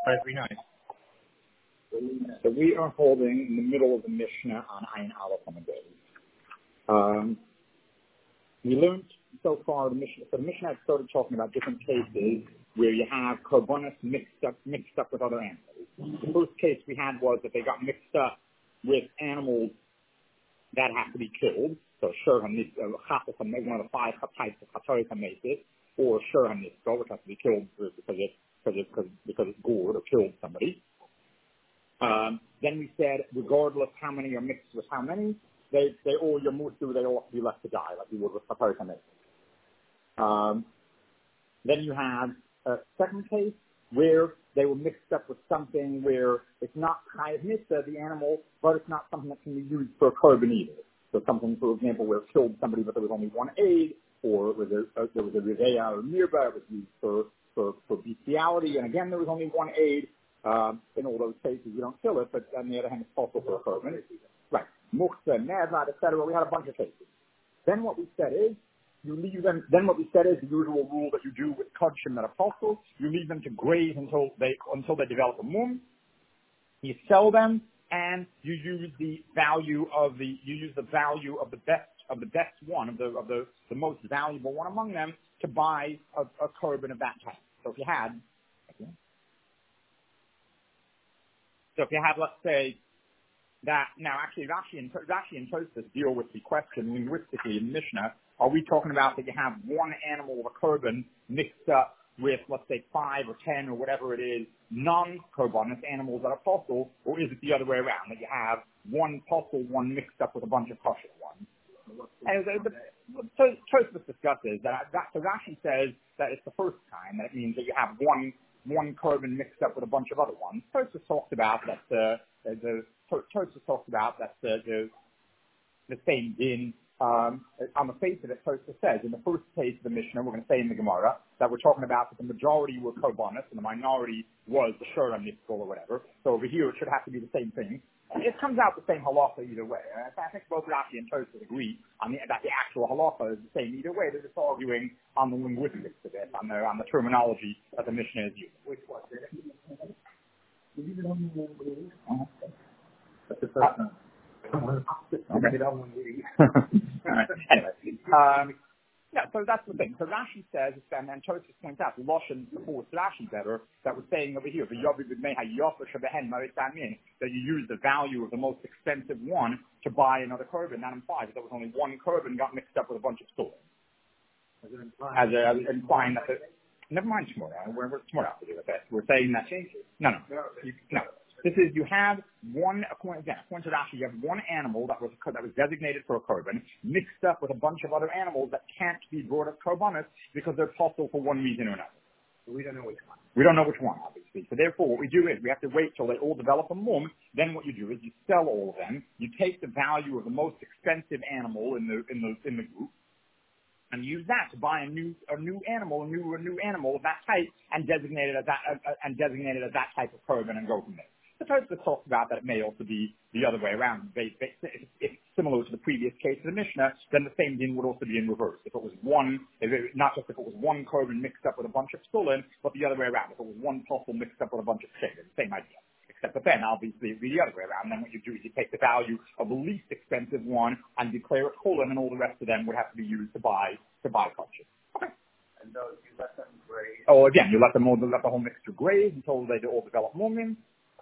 539. So we are holding in the middle of the Mishnah on Ayin Aleph on the day. We learned so far the Mishnah had started talking about different cases where you have korbanos mixed up with other animals. The first case we had was that they got mixed up with animals that have to be killed. So shur hamnitzah, one of the five types of chatoris hamesis, or shur hamnitzah, which has to be killed because it's gored or killed somebody. Then we said, regardless how many are mixed with how many, they all have to be left to die, like you would with chatoris hamesis. Then you have a second case where they were mixed up with something where it's not chayav mitzvah, the animal, but it's not something that can be used for a korban either. So something, for example, where it killed somebody but there was only one aid, or there was a riveya or mirba, it was used for bestiality, and again there was only one aid. In all those cases you don't kill it, but on the other hand it's possible for a korban. Right. Muktzah, nevad, etc. We had a bunch of cases. Then what we said is, you leave them, then what we said is the usual rule that you do with kodshim that are possible, you leave them to graze until they develop a mum, you sell them, and you use the value of the best one, of the most valuable one among them, to buy a korban of that type. So if you had, let's say, that, now actually Rashi and Tosfos deal with the question linguistically in Mishnah. Are we talking about that you have one animal of a korban mixed up with, let's say, 5 or 10 or whatever it is, non-korbanos animals that are possible, or is it the other way around, that you have one possible one mixed up with a bunch of kosher ones? And so Tosfos discusses that. So Rashi says that it's the first time, that it means that you have one korban mixed up with a bunch of other ones. Tosfos talks about that the same din. On the face of it, Tosfos says, in the first case of the Mishnah, we're going to say in the Gemara, that we're talking about that the majority were korbanos and the minority was the shur hamnitzah or whatever. So over here it should have to be the same thing. It comes out the same halacha either way. I think both Rashi and Tosfos agree that the actual halacha is the same either way. They're just arguing on the linguistics of it, on the terminology that the Mishnah is using. Which was it? That's the first one. Okay. Anyway, so that's the thing. So Rashi says, and Tosfos points out, Loshen supports Rashi better, that we're saying over here, that you use the value of the most expensive one to buy another korban. That implies that there was only one korban got mixed up with a bunch of stores. As implying that never mind Shmurah. We're Shmurah to do with that. We're saying that no. This is, you have one, according to Rashi, you have one animal that was designated for a korban, mixed up with a bunch of other animals that can't be brought as korbanos because they're possible for one reason or another. We don't know which one. We don't know which one, obviously. So therefore, what we do is we have to wait till they all develop a mum. Then what you do is you sell all of them. You take the value of the most expensive animal in the group, and use that to buy a new animal of that type, and designate it as that type of korban, and go from there. The Tosfos talks about that it may also be the other way around. If it's similar to the previous case of the Mishnah, then the same din would also be in reverse. If it was one korban mixed up with a bunch of psulin, but the other way around. If it was one possible mixed up with a bunch of shaylim, same idea. Except that then, obviously, it would be the other way around. Then what you do is you take the value of the least expensive one and declare it chulin, and all the rest of them would have to be used to buy kosher. Okay. And those, you let them graze? Oh, again, you let the whole mixture graze until they all develop mumim.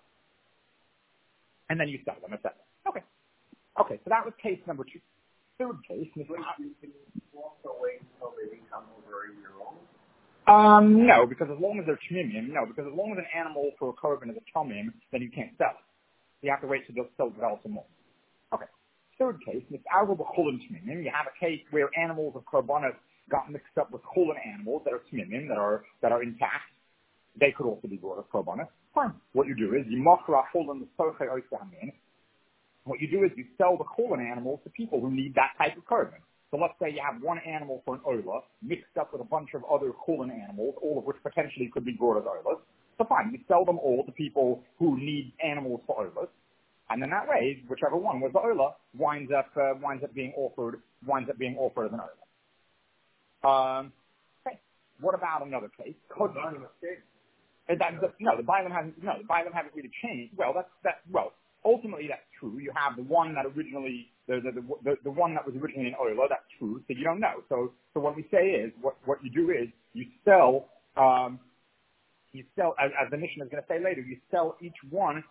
And then you sell them, etc. Okay, so that was case number 2. Third case. You can walk away until they become over a year old? No, because as long as they're tmimim, because as long as an animal for a korban is a tmim, then you can't sell it. You have to wait till they'll still develop some more. Okay. Third case, it's argo b'chulin tmimim. You have a case where animals of korbanos got mixed up with chulin animals that are tmimim, that are intact. They could also be brought as korbanos. Fine. What you do is you machra chulin the sochei oisahamin. What you do is you sell the chulin animals to people who need that type of korban. So let's say you have one animal for an oila mixed up with a bunch of other chulin animals, all of which potentially could be brought as oilas. So fine, you sell them all to people who need animals for oilas, and then that way, whichever one was the oila winds up being offered as an oila. Okay. What about another case? The bialim haven't really changed. Well, ultimately that's true. You have the one that originally, the one that was originally in oil, that's true, so you don't know. So what we say is, what you do is, you sell, as the mission is going to say later, you sell each one,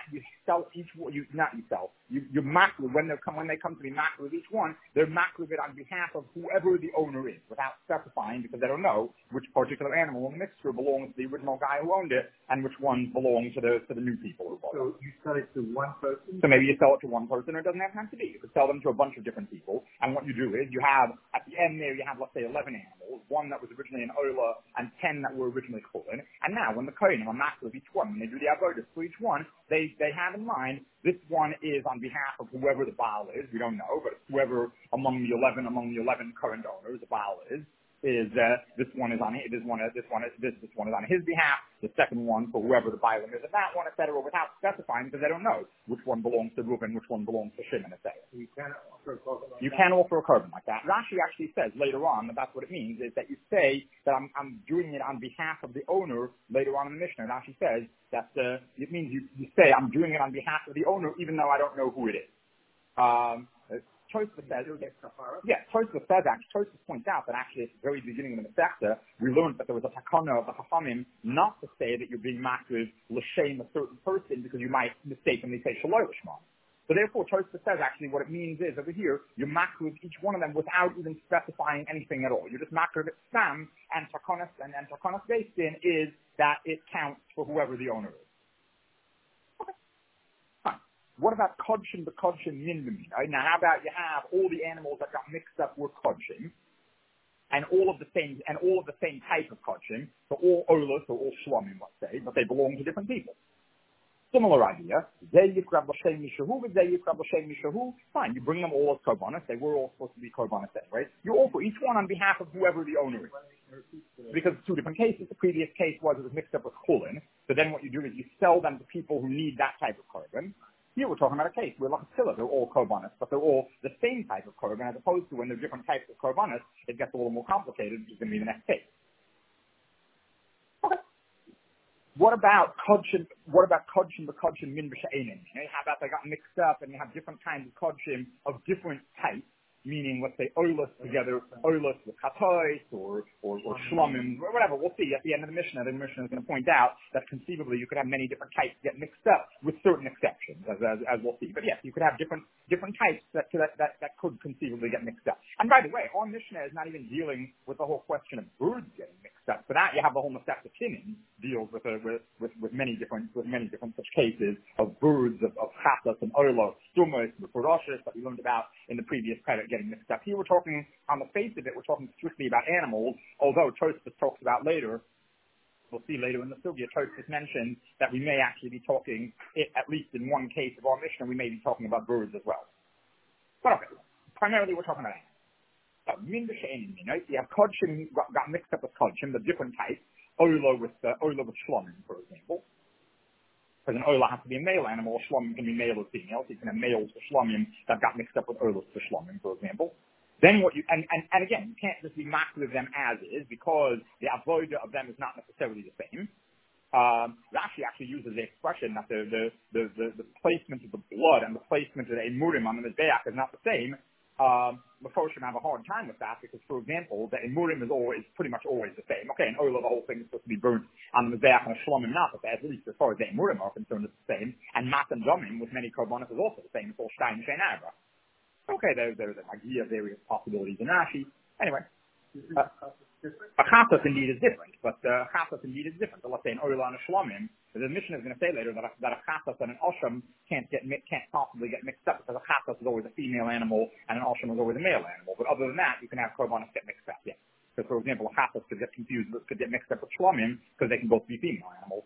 you makluv, when they come to be makluv each one, they're makluv it on behalf of whoever the owner is, without specifying, because they don't know which particular animal in the mixture belongs to the original guy who owned it, and which ones belong to the new people who bought it. So you sell it to one person? So maybe you sell it to one person, or it doesn't have to be. You could sell them to a bunch of different people, and what you do is, you have, at the end there, you have, let's say, 11 animals, one that was originally an oila, and 10 that were originally chulin, and now, when the kohen are makluv each one, when they do the avodas for each one, they have in mind, this one is on behalf of whoever the Baal is. We don't know, but whoever among the 11 current owners the Baal is this one is on his behalf. The second one for whoever the Baal is, and that one, etc., without specifying, because they don't know which one belongs to Reuben, which one belongs to Shimon, etc. You can offer a korban. You can offer a korban like that. Rashi actually says later on that that's what it means, is that you say that I'm doing it on behalf of the owner. Later on in the Mishnah, Rashi says that it means you say I'm doing it on behalf of the owner, even though I don't know who it is. Tosfos says, Tosfos points out that actually at the very beginning of the Masechta, we learned that there was a takana of the Chachamim not to say that you're being makriv l'shem a certain person, because you might mistakenly say shaloi l'shma. So therefore, Tosfos says actually what it means is, over here, you're makriv each one of them without even specifying anything at all. You're just makriv it sam, and takanas based in is that it counts for whoever the owner is. What about kodshim min b'min? Right? Now, how about you have all the animals that got mixed up with kodshim, and all of the same type of kodshim, so all olos or all shlomim, let's say, but they belong to different people. Similar idea. Fine, you bring them all as korbanos. They were all supposed to be korbanos anyway. You offer each one on behalf of whoever the owner is. Because it's two different cases. The previous case was it was mixed up with chulin. So then what you do is you sell them to people who need that type of korban. Here we're talking about a case where lachasila, they're all korbanos, but they're all the same type of korban, as opposed to when they're different types of korbanos, it gets a little more complicated, which is going to be the next case. Okay. What about kodshim min b'sha'enim? How about they got mixed up and you have different kinds of kodshim of different types? Meaning, let's say, oilus together, oilus with chatois, or shlomim, or whatever. We'll see at the end of the Mishnah. The Mishnah is going to point out that conceivably you could have many different types get mixed up, with certain exceptions, as we'll see. But yes, you could have different types that could conceivably get mixed up. And by the way, our Mishnah is not even dealing with the whole question of birds getting mixed up. For that, you have the whole Masechta Kinim deals with many different such cases of birds, of chatas and oilos, stumos, the poroshes that we learned about in the previous credit getting mixed up. Here we're talking, on the face of it, we're talking strictly about animals, although Tosfos talks about later, we'll see later in the Sugya, Tosfos mentions that we may actually be talking, at least in one case of our Mishnah, we may be talking about birds as well. But okay, primarily we're talking about animals. You have kodshim got mixed up with kodshim, the different types, oilo with shlomim, for example. Because an oila has to be a male animal, a shlomim can be male or female, so you can have males for shlomim that got mixed up with oilos for shlomim, for example. Then what and again, you can't just be makliv them as is, because the avodah of them is not necessarily the same. Rashi actually uses the expression that the placement of the blood and the placement of the emurim on the mizbeach is not the same. Mefoshim have a hard time with that, because, for example, the emurim is pretty much always the same. Okay, in oila, the whole thing is supposed to be burnt on the mizbeach, and a shlomim not, but at least as far as the emurim are concerned, it's the same. And mat and domim with many korbanos is also the same. It's all shtaim shein avra. Okay, there's an idea of various possibilities in Rashi. Anyway. A chatas indeed is different, but chatas indeed is different. So let's say an oila and a shlomim, the Mishnah is going to say later that a chatas and an osham can't possibly get mixed up, because a chatas is always a female animal and an osham is always a male animal. But other than that, you can have korbanos get mixed up. Yeah. Because for example, a chatas could get mixed up with shlomim, because they can both be female animals.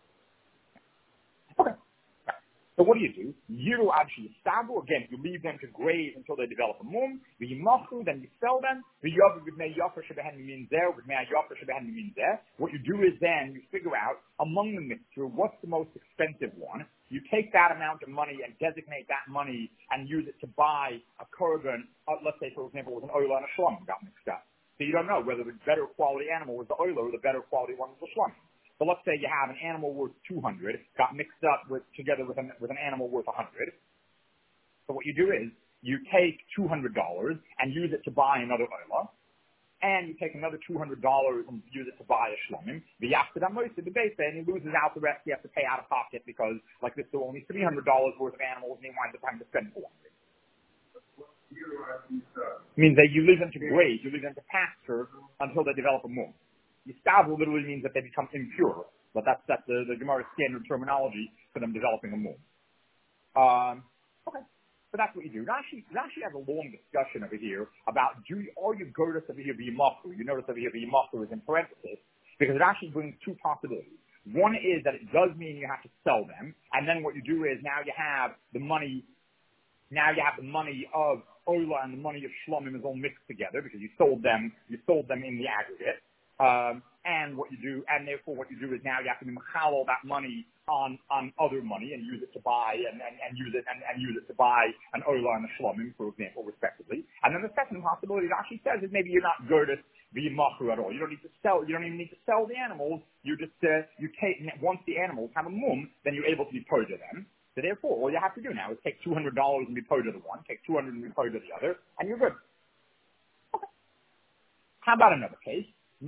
Okay. So what do? Yiru adshi yistabu, again, you leave them to graze until they develop a mum. V'yimachu, then you sell them. V'yavu b'mei yofer shebehen min zeh, b'mei yofer shebehen min zeh. What you do is then you figure out among the mixture what's the most expensive one. You take that amount of money and designate that money and use it to buy a korban. Let's say, for example, it was an oila and a shlom got mixed up. So you don't know whether the better quality animal was the oila or the better quality one was the shlom. So let's say you have an animal worth 200, got mixed up together with an animal worth 100. So what you do is you take $200 and use it to buy another oila, and you take another $200 and use it to buy a shlomim. The after that most of the base, and he loses out the rest. He has to pay out of pocket because, like this, there are only $300 worth of animals, and he winds up having to spend $400. Means that you leave them to graze, you leave them to pasture until they develop a mum. Yistavu literally means that they become impure, but that's the Gemara's standard terminology for them developing a mum. Okay. So that's what you do. Rashi has a long discussion over here about are you girdus over here b'yimachu? You notice over here b'yimachu is in parenthesis because Rashi brings two possibilities. One is that it does mean you have to sell them, and then what you do is now you have the money of oila and the money of shlomim is all mixed together because you sold them in the aggregate. And therefore what you do is now you have to be machal all that money on other money and use it to buy and use it to buy an oila and a shlomim, for example, respectively. And then the second possibility Rashi says is maybe you're not girdus v'yimachu at all. You don't even need to sell the animals. You just you take once the animals have a mum, then you're able to be purged them. So therefore, all you have to do now is take $200 and be purged to the one, take $200 and be purged to the other, and you're good. Okay. How about another case?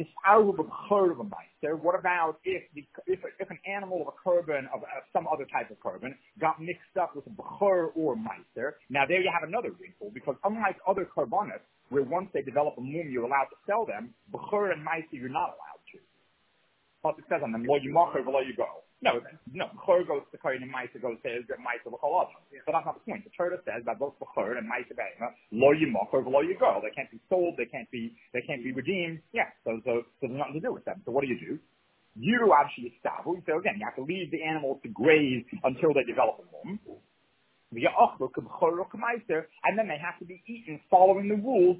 What about if an animal of a korban of some other type of korban got mixed up with a bechor or meiser? Now there you have another wrinkle because unlike other korbanos where once they develop a mum you're allowed to sell them, bechor and meiser you're not allowed to. Plus it says on them, lo yimacher v'lo yigo. No, bechor goes to kohen and meiser goes to meiser v'chol adam. So that's not the point. The Torah says that both bechor and meiser behema lo yimacher v'lo yigo. They can't be sold. They can't be redeemed. Yeah. So there's nothing to do with them. So what do? You actually establish. So again, you have to leave the animals to graze until they develop a mum. And then they have to be eaten following the rules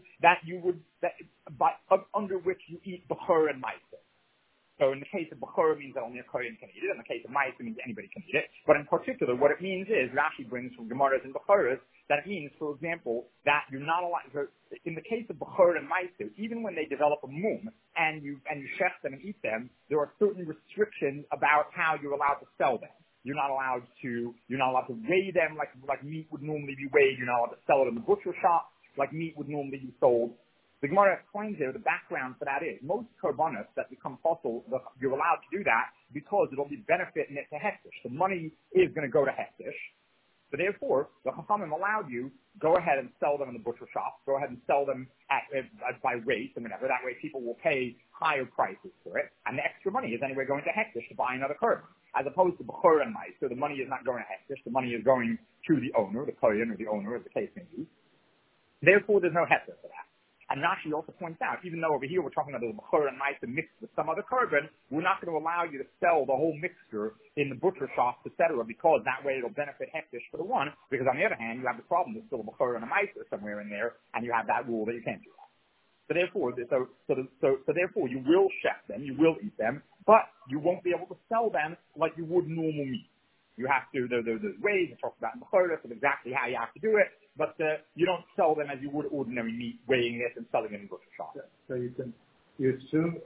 under which you eat bechor and meiser. So in the case of Bechor, it means that only a Kohen can eat it. In the case of Ma'is, it means anybody can eat it. But in particular, what it means is, Rashi brings from Gemaras and Bechoras, that it means, for example, that you're not allowed, in the case of Bechor and Ma'is, even when they develop a mum, and you shech them and eat them, there are certain restrictions about how you're allowed to sell them. You're not allowed to weigh them like meat would normally be weighed. You're not allowed to sell it in the butcher shop like meat would normally be sold. The Gemara explains here the background for that is most korbanos that become fossil, you're allowed to do that because it'll be benefiting it to hektish. The money is going to go to hektish. So therefore, the Chachamim allowed you go ahead and sell them in the butcher shop. Go ahead and sell them by rate and whatever. That way, people will pay higher prices for it, and the extra money is anyway going to hektish to buy another korban, as opposed to bechor and ma'is. So the money is not going to hektish. The money is going to the owner, the kohen or the owner, as the case may be. Therefore, there's no hektish for that. And Rashi also points out, even though over here we're talking about the bechor and ma'is mixed with some other korban, we're not going to allow you to sell the whole mixture in the butcher shops, etc., because that way it'll benefit hektish for the one. Because on the other hand, you have the problem there's still a bechor and a ma'is somewhere in there, and you have that rule that you can't do that. So therefore, you will shech them, you will eat them, but you won't be able to sell them like you would normal meat. You have to, there's ways to talk about in the Torah of exactly how you have to do it, but you don't sell them as you would ordinary meat, weighing it and selling it in butcher shop. So you assume,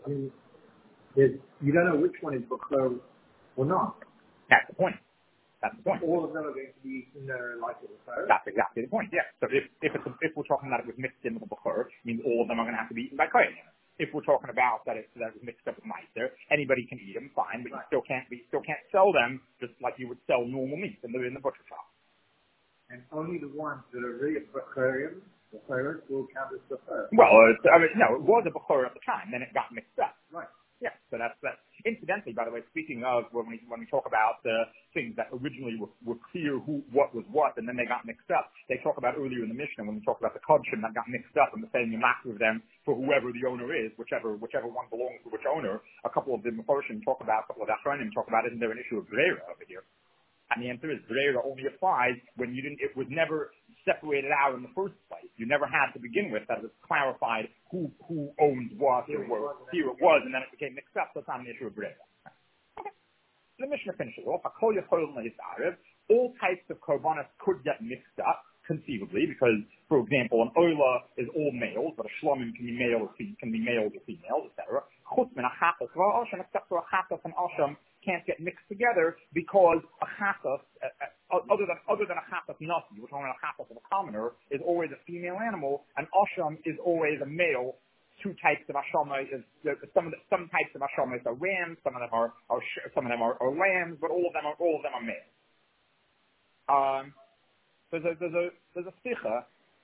you don't know which one is bechor or not. That's the point. All of them are going to be eaten like a bechor. That's exactly the point, yeah. So if we're talking about it was mixed in with a bechor, it means all of them are going to have to be eaten by kohen. If we're talking about that it was mixed up with meiser, anybody can eat them, fine, but right. you still can't sell them just like you would sell normal meat in the butcher shop. And only the ones that are really bechorim, will count as bechor. Well, it was a bechor at the time, then it got mixed up. Right. Yeah, so that's. Incidentally, by the way, speaking of when we talk about things that originally were clear what was what, and then they got mixed up, they talk about earlier in the Mishnah when we talk about the kodshim that got mixed up and the saying you master of them for whoever the owner is, whichever one belongs to which owner. A couple of the Mefarshim talk about, a couple of Achronim talk about, isn't there an issue of Brera over here? And the answer is Brera only applies when it was never separated out in the first place. You never had to begin with that it was clarified who owns what or here it was, and then it became mixed up, so it's not an issue of Brera. Okay. The Mishnah finishes off. All types of korbanos could get mixed up. conceivably, because, for example, an oila is all males, but a shlomim can be males or females, etc. Chutz min a chafas v'asham, except for a chafas and asham can't get mixed together because a chafas, other than a chafas nasi, we're talking about a chafas of a commoner, is always a female animal, and asham is always a male. Two types of ashama is some types of ashamas are rams, some of them are lambs, but all of them are male. There's a sticha.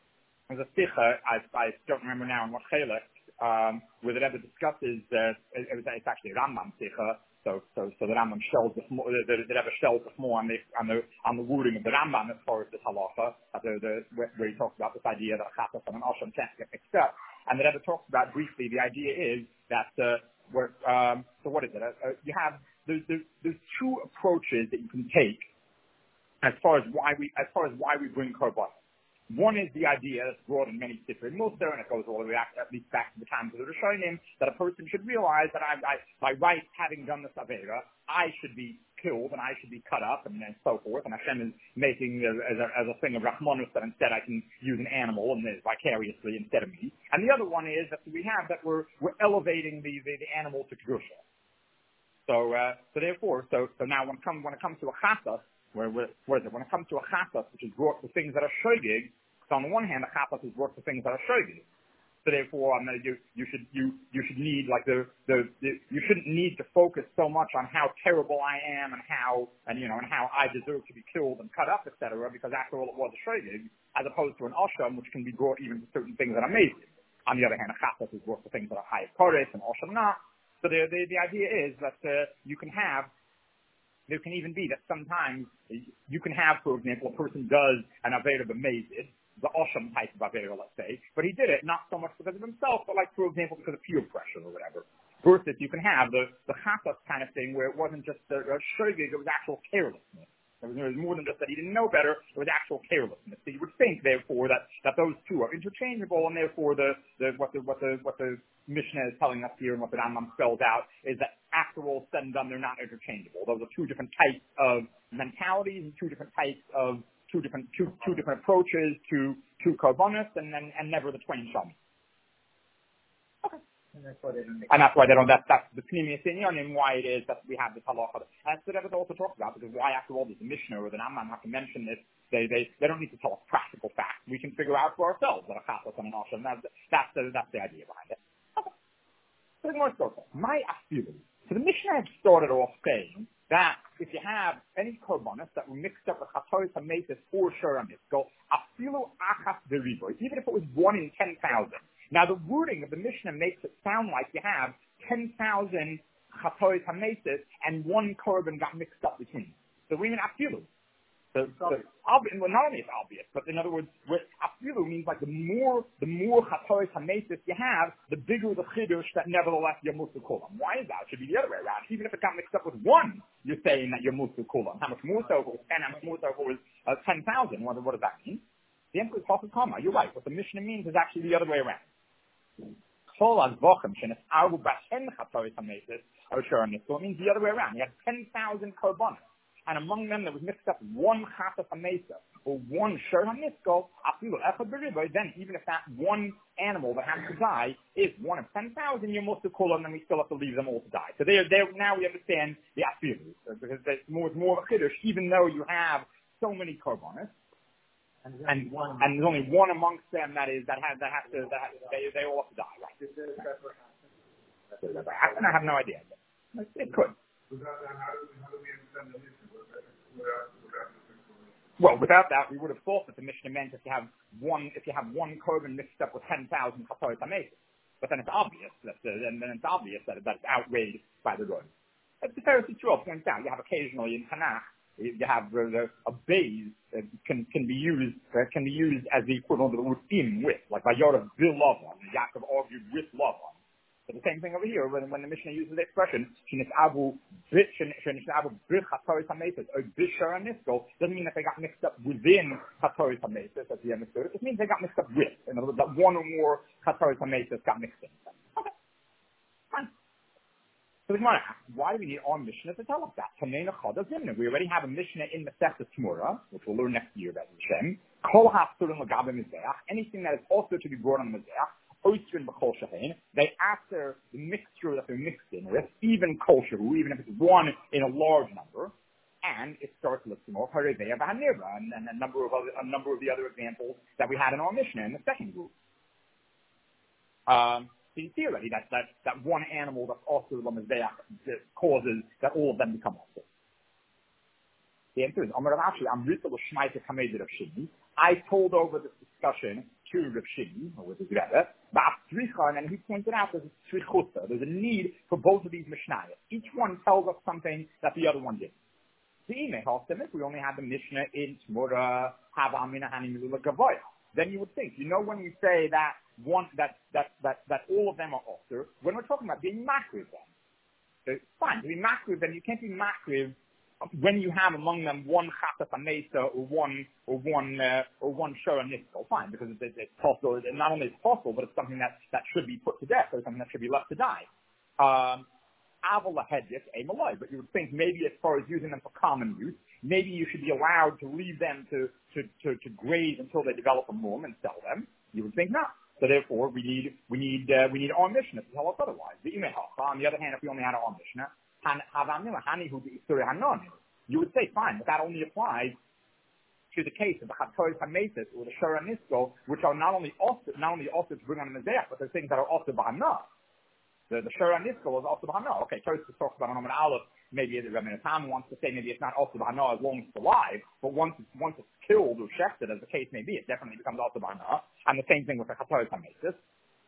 I don't remember now in what chelek, where the Rebbe discusses it's actually a Rambam sticha. So the Rambam shells the Rebbe shells more on the wording of the Rambam as far as this halacha, where he talks about this idea that a chatas and an asham can't get mixed up. And the Rebbe talks about briefly. The idea is that so what is it? You have there's two approaches that you can take as far as why we bring korban. One is the idea that's brought in many different Mussar, and it goes all the way at least back to the times of the Rishonim, that a person should realize that by right having done this Avera, I should be killed and I should be cut up and so forth, and Hashem is making as a thing of Rachmanus that instead I can use an animal and vicariously instead of me. And the other one is that we're elevating the animal to Kedusha. So therefore, now when it comes to a chasas, when it comes to a chapas, which is brought for things that are shogig, so on the one hand, a chapas is brought for things that are shogig. So therefore, you should need you shouldn't need to focus so much on how terrible I am and how I deserve to be killed and cut up, etc. Because after all, it was a shogig, as opposed to an asham, which can be brought even for certain things that are amazing. On the other hand, a chapas is brought for things that are high kodesh and asham not. So the idea is that there can even be that sometimes you can have, for example, a person does an Avera b'mezid, the Osham type of Avera, let's say, but he did it not so much because of himself, but like, for example, because of peer pressure or whatever. Versus you can have the Chatas kind of thing where it wasn't just a shogig, it was actual carelessness. It was more than just that he didn't know better, it was actual carelessness. So you would think, therefore, that those two are interchangeable, and therefore what the Mishnah is telling us here and what the Rambam spells out is that after all said and done, they're not interchangeable. Those are two different types of mentalities and two different approaches to korbanos, and never the twain shall meet. Okay. And that's why they don't. That's the Pnimius Inyan and why it is that we have this halacha. And that's what Rebbe also talks about, because why after all does the Mishnah or the Rambam have to mention this? They don't need to tell us practical facts. We can figure out for ourselves that a chatas and an asham. That's the idea behind it. So my afilu. So the Mishnah had started off saying that if you have any korbanos that were mixed up with chatoris hametis or shur hamiskol, afilu achas deribo, even if it was 1 in 10,000. Now the wording of the Mishnah makes it sound like you have 10,000 chatoris hametis and one korban got mixed up between. So we mean afilu. So well, not only is it obvious, but in other words, afilu means like the more chatoris hametis you have, the bigger the chidush that nevertheless you're musu kulam. Why is that? It should be the other way around. Even if it got mixed up with 1, you're saying that you're musu kulam. How much more so if it was 10? How much more so if it was 10,000? What does that mean? The answer is Chacham Kama. You're right. What the Mishnah means is actually the other way around. So it means the other way around. You have 10,000 korbanos. And among them, there was mixed up 1 chatas hamesa or 1 shur hamiskol. Then, even if that one animal that has to die is 1 of 10,000, you're musu kulam, then we still have to leave them all to die. So now we understand the afilu, because there's more of a chiddush, even though you have so many korbanos, and there's only 1 amongst them they all have to die. Right? I have no idea. It could. Well, without that, we would have thought that the Mishnah meant if you have one korban mixed up with 10,000 chatoris hametis. But then it's obvious that that's outweighed by the road. As the Pharisee Yisrael points out, you have occasionally in Tanakh, you have a base can be used as the equivalent of the word im, with, like Vayorav bil Lavan, Yaakov argued with Lavan. So the same thing over here, when the Mishnah uses the expression, doesn't mean that they got mixed up within chatoris hametis, as we understood it. It means they got mixed up with. In other words, that 1 or more chatoris hametis got mixed in. Okay. Fine. So the Gemara asks, why do we need our Mishnah to tell us that? We already have a Mishnah in the Masechta Tamura, which we'll learn next year about Hashem. Kol ha'asurim l'gabe mizbeach, anything that is also to be brought on the mizbeach, oistrin b'kol shahein, they after the mixture that they're mixed in with, even kol shahu, even if it's one in a large number, and it starts looking more hareveya v'hanirva, and a number of the other examples that we had in our Mishnah in the second group. So you see already that one animal that's also the mizbeach causes that all of them become also. The answer is, I told over this discussion to Rav Shimi, or with his Rebbe, and then he pointed out there's a need for both of these Mishnayos. Each one tells us something that the other one didn't. If we only had the Mishnah in Tmura, then you would think, when we say that that all of them are also, when we're talking about being makriv then. So fine, to be makriv, then you can't be makriv when you have among them one chatas amesa or one shora niskal. Fine, because it's possible. Not only it's possible, but it's something that should be put to death, or something that should be left to die. Aval lahedjik a malay, but you would think maybe as far as using them for common use, maybe you should be allowed to leave them to graze until they develop a mum and sell them. You would think not. So therefore, we need our Mishnah to tell us otherwise. On the other hand, if we only had our Mishnah, you would say fine, but that only applies to the case of the Chatois HaMesis or the Shara Nisko, which are not only also to bring on the Mizbeach, but they're things that are also B'Hanah. The Shara Nisko is also B'Hanah. Okay, Tosfos talks about Anoman Aleph. Maybe the Rebbe Tam wants to say maybe it's not also B'Hanah as long as it's alive, but once it's killed or shechted, as the case may be, it definitely becomes also B'Hanah. And the same thing with the Chatois HaMesis.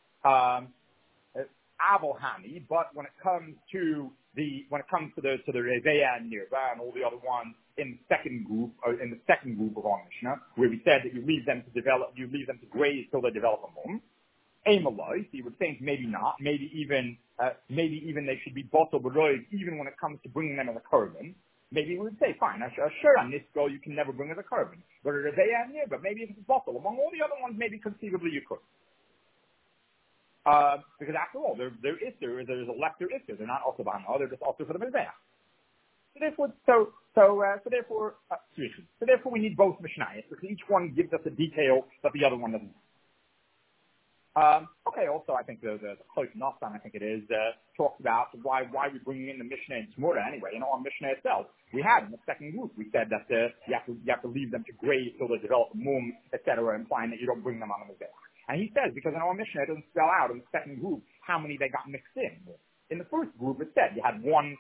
Avohani, but when it comes to the Reveya and Nirva and all the other ones in the second group of our Mishnah, where we said that you leave them to graze till they develop a mum. Amaloi, so you would think maybe not, maybe even they should be bottled b'roig even when it comes to bringing them as a korban. Maybe we would say fine, sure on this go you can never bring as a korban, but a Reveya and Nirva, maybe if it's bottled among all the other ones, maybe conceivably you could. Because after all, there's a lesser issue. They're not also B'Hanah, they're just also for the Mizbeach. So therefore we need both Mishnayos, because each one gives us a detail that the other one doesn't. Also I think the Chos Nosan, I think it is, talks about why we're bringing in the Mishnah in Tmura anyway. Our Mishnah itself, we had in the second group, we said that you have to leave them to graze till they develop a mum, etc., implying that you don't bring them on the Mizbeach. And he says, because in our Mishnah, it doesn't spell out in the second group how many they got mixed in. In the first group, it said you had one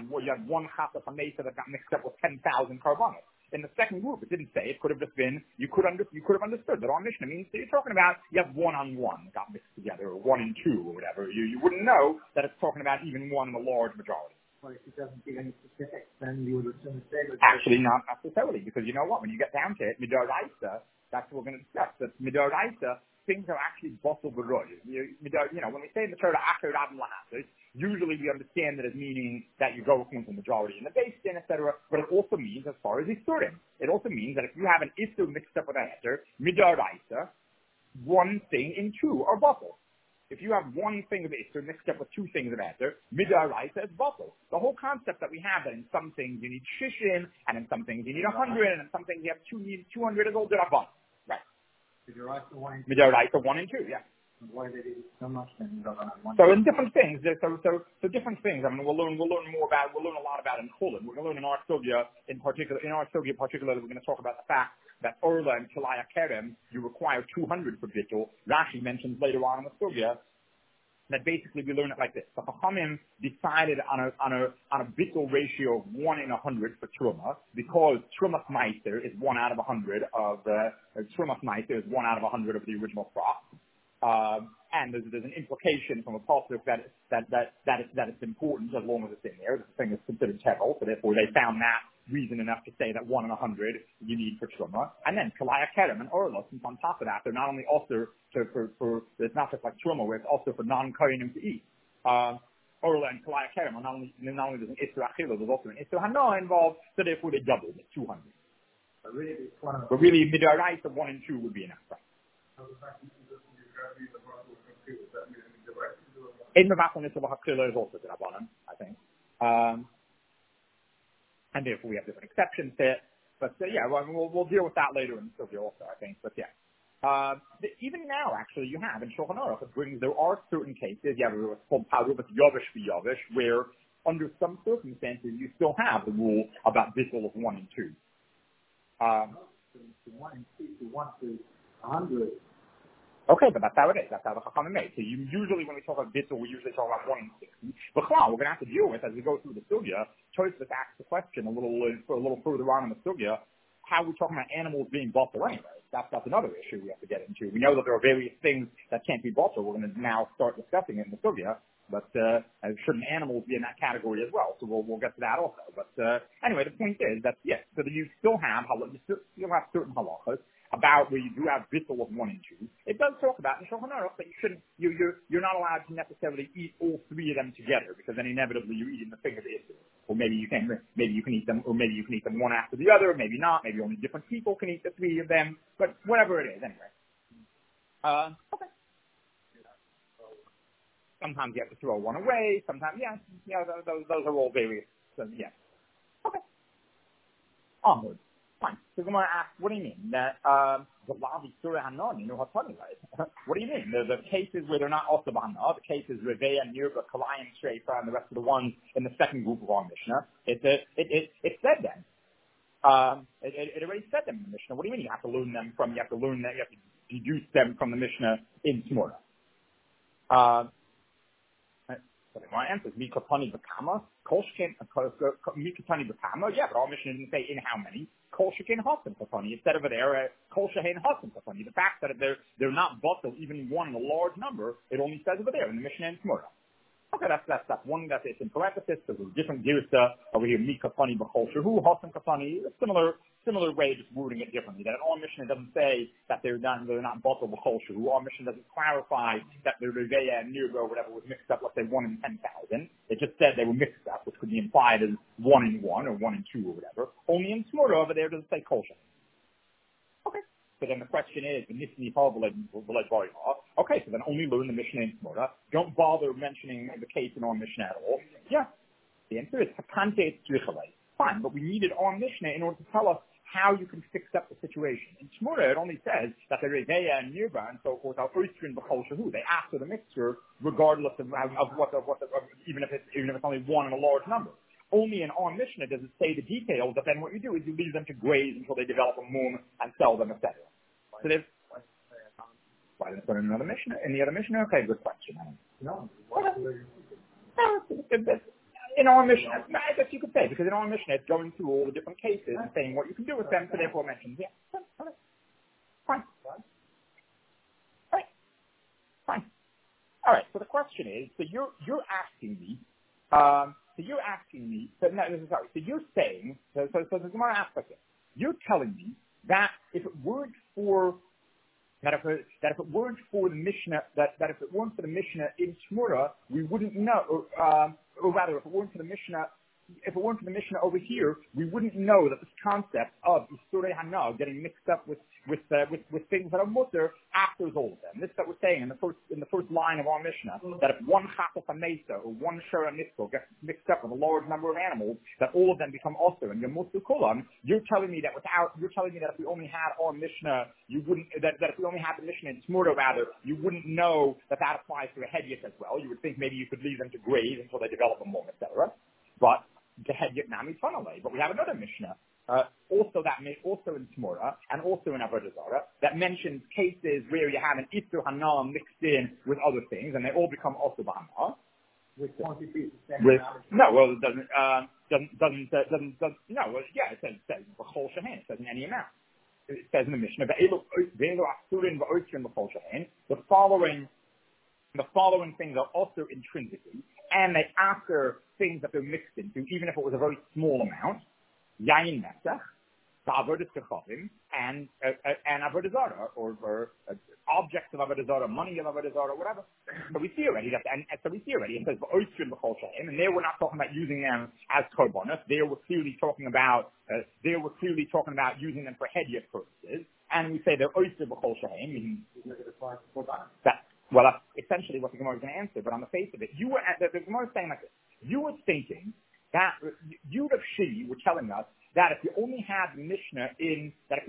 chasaf hamesa that got mixed up with 10,000 karbanos. In the second group, it didn't say. It could have just been, you could have understood that our Mishnah means that you're talking about you have one on one got mixed together, or 1 and 2, or whatever. You wouldn't know that it's talking about even one in a large majority. Well, if it doesn't give any specifics, then you would assume the same. Actually, not necessarily, because you know what? When you get down to it, midoraisa, that's what we're going to discuss. That midoraisa, things are actually bottled b'roy. When we say in the Torah, acher rabim lahasis, usually we understand that as meaning that you go from the majority in the base din, etc. But it also means, as far as isurim, it also means that if you have an isur mixed up with an heter, midoraisa, one thing in 2 are bottled. If you have one thing of isur mixed up with 2 things of heter, midoraisa is bottled. The whole concept that we have that in some things you need shishin, and in some things you need 100, and in some things you have 200 is all dirabban. Right. Midoraisa 1 and 2, yeah. Why they do so much then? So in different things, so different things. I mean, we'll learn a lot about in Chulin. We're going to learn in our sugya particularly, we're going to talk about the fact that Orla and Kilaya Kerem, you require 200 for bittul. Rashi mentions later on in the sugya that basically we learn it like this. The Chachamim decided on a bittul ratio of 1 in 100 for truma, because trumas meiser is 1 out of 100 of trumas meiser is 1 out of 100 of the original crop. And there's an implication from a pasuk that it's important as long as it's in there. The thing is considered tevel, so therefore they found that reason enough to say that 1 in 100 you need for truma. And then kalaya kerem and orlos, and on top of that, they're not only also for it's not just like truma, where it's also for non-kohenim to eat. Orla and kalaya kerem are not only there's an isur achila, there's also an isur hana involved, so therefore they doubled it, 200. But really, midoraisa 1 and 2 would be enough. Right? Ein Mevatel Mitzvah B'Chakila is also D'Rabbanan, I think. And therefore we have different exceptions to it. But yeah, we'll deal with that later in the Sugya also, I think. But yeah. Even now, actually, you have in Shulchan Aruch, there are certain cases, you have what's called Parubas Yavish V'Yavish, where under some circumstances you still have the rule about bittul of 1 and 2. 1 and 2 to 1 to 100. Okay, but that's how it is. That's how the Chachamim made. So usually when we talk about bittul, we usually talk about 1 and 60. But we're going to have to deal with, as we go through the Sugya, Tosfos asks the question a little further on in the Sugya, how are we talking about animals being bottled anyway? That's another issue we have to get into. We know that there are various things that can't be bottled. We're going to now start discussing it in the Sugya. But shouldn't animals be in that category as well? So we'll get to that also. But anyway, the point is that yes, so that you still have certain halachas about where you do have bittul of 1 and 2. It does talk about in Shulchan Aruch that you're not allowed to necessarily eat all 3 of them together, because then inevitably you're eating the thing of the issue. Or maybe you can eat them, or maybe you can eat them one after the other, maybe not. Maybe only different people can eat the 3 of them. But whatever it is, anyway. Okay. Sometimes you have to throw one away. Sometimes, those are all various. So, yeah. Okay. Onward. Fine. So Gemara asks, what do you mean? That the Lavi Surah Hanan, right? What do you mean? The cases where they're not also Bahana, the cases Reveya, Nirba, Kalayim, Shrefa, and the rest of the ones in the second group of our Mishnah, it said them. It already said them in the Mishnah. What do you mean you have to learn them you have to deduce them from the Mishnah in Shmura? So my answer is Mikatani Bakama, Kolshkin, Mikatani Bakama. Yeah, but our Mishnah didn't say in how many. Kolshikin Hasan Katani. It said over there, Kolshahin Hasan Katani. The fact that they're not bottled even one in a large number, it only says over there in the Mishnah and Shmura. Okay, that's one that it's in parenthesis. There's a different girsa over here, Mikatani B'Kolshahu, Hasan Katani. Similar way, just wording it differently. That our Mishnah doesn't say that they're not bottled B'Kolshahu. Our Mishnah doesn't clarify that the Reveya and Nirba or whatever was mixed up, let's say 1 in 10,000. It just said they were mixed up, which could be implied as 1 in 1 or 1 in 2 or whatever. Only in Smurda over there does it say Kolshahu. Okay. So then the question is, okay, so then only learn the Mishnah in Smurda. Don't bother mentioning the case in our Mishnah at all. Yeah. The answer is Hakante Tzrichalei. Fine, but we needed our Mishnah in order to tell us how you can fix up the situation. In Shmura, it only says that the Reveya and Nirba and so forth are Oystrin B'Chol Shahu. They ask for the mixture regardless of even if it's only 1 in a large number. Only in our Mishnah does it say the details, but then what you do is you leave them to graze until they develop a moon and sell them, etc. So there's why didn't put in another Mishnah? In the other Mishnah? Okay, good question. No. In our Mishnah, I guess you could say, because in our Mishnah it's going through all the different cases and saying what you can do with them, so therefore mentions, yeah, fine. All right, so the question is, so you're asking me, so you're saying, so there's more aspect here. You're telling me that if it weren't for the Mishnah, that if it weren't for the Mishnah in Shmura, we wouldn't know, or rather, if it weren't for the Mishnah over here, we wouldn't know that this concept of Isurei Hana getting mixed up with things that are mutter after all of them. This that we're saying in the first line of our Mishnah, that if one Chafaf HaMesa or one Shara Mitzvah gets mixed up with a large number of animals, that all of them become also and Yamutu Kulam. You're telling me that if we only had our Mishnah, you wouldn't, that if we only had the Mishnah in Shmura rather, you wouldn't know that applies to a Hedyot as well. You would think maybe you could leave them to graze until they develop a moon, etc. But the Hedyot Nami Tanalei. But we have another Mishnah. Also in Shmura and also in Avodah Zarah that mentions cases where you have an Isur Hana mixed in with other things and they all become also Bahana. It says B'chol Shehen. It says in any amount. It says in the Mishnah, the following things are also intrinsically, and they after things that they're mixed into, even if it was a very small amount. Yain Nesach, Avodah Techavim, and Avodah Zarah, or objects of Avodah Zarah, money of Avodah Zarah, whatever. So we see already that, it says V'Oystrin B'Chol Shehim, and there we're not talking about using them as korbanos. There we're clearly talking about using them for Hedyot purposes, and we say they're Oystrin B'Chol Shehim, meaning that. Well, essentially what the Gemara is going to answer, but on the face of it, the Gemara is saying like this. You were thinking that you, Rav Shi, were telling us that if you only had the Mishnah in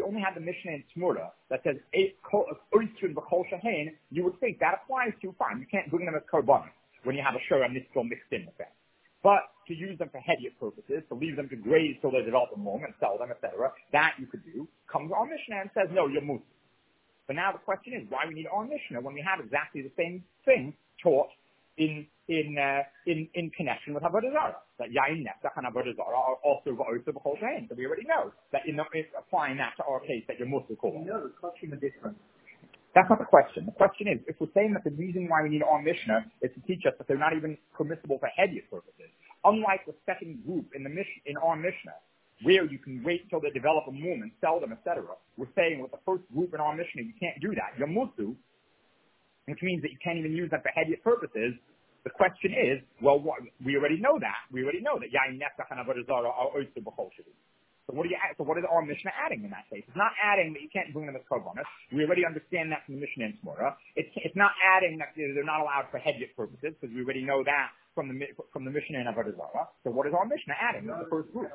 Tmura that says Oitzun B'chol Shahain, you would think that applies to you fine. You can't bring them as korbanos when you have a Shura Mitzvah mixed in with them. But to use them for hediyah purposes, to leave them to graze till they develop a moment and sell them, etc., that you could do, comes our Mishnah and says, no, you're Musa. But now the question is, why we need our Mishnah when we have exactly the same thing taught in connection with Avodah Zarah? That Yain Netzach and Avodah Zarah are also Va'osa B'chol Shein. So we already know that in applying that to our case that you're Musa called. You know the question is different. That's not the question. The question is, if we're saying that the reason why we need our Mishnah is to teach us that they're not even permissible for hediyah purposes, unlike the second group in our Mishnah, where you can wait until they develop a mum and sell them, etc. We're saying with the first group in our Mishnah, you can't do that. You're musu, which means that you can't even use them for hediyah purposes. The question is, well, we already know that. We already know that Yain Netzach and Avodah Zarah are Oitzur B'chol Shahain. So what is our Mishnah adding in that case? It's not adding that you can't bring them as korbanos. We already understand that from the Mishnah in Tmura. It's not adding that they're not allowed for hediyah purposes, because we already know that from the Mishnah in Avodah Zarah. So what is our Mishnah adding in the first group?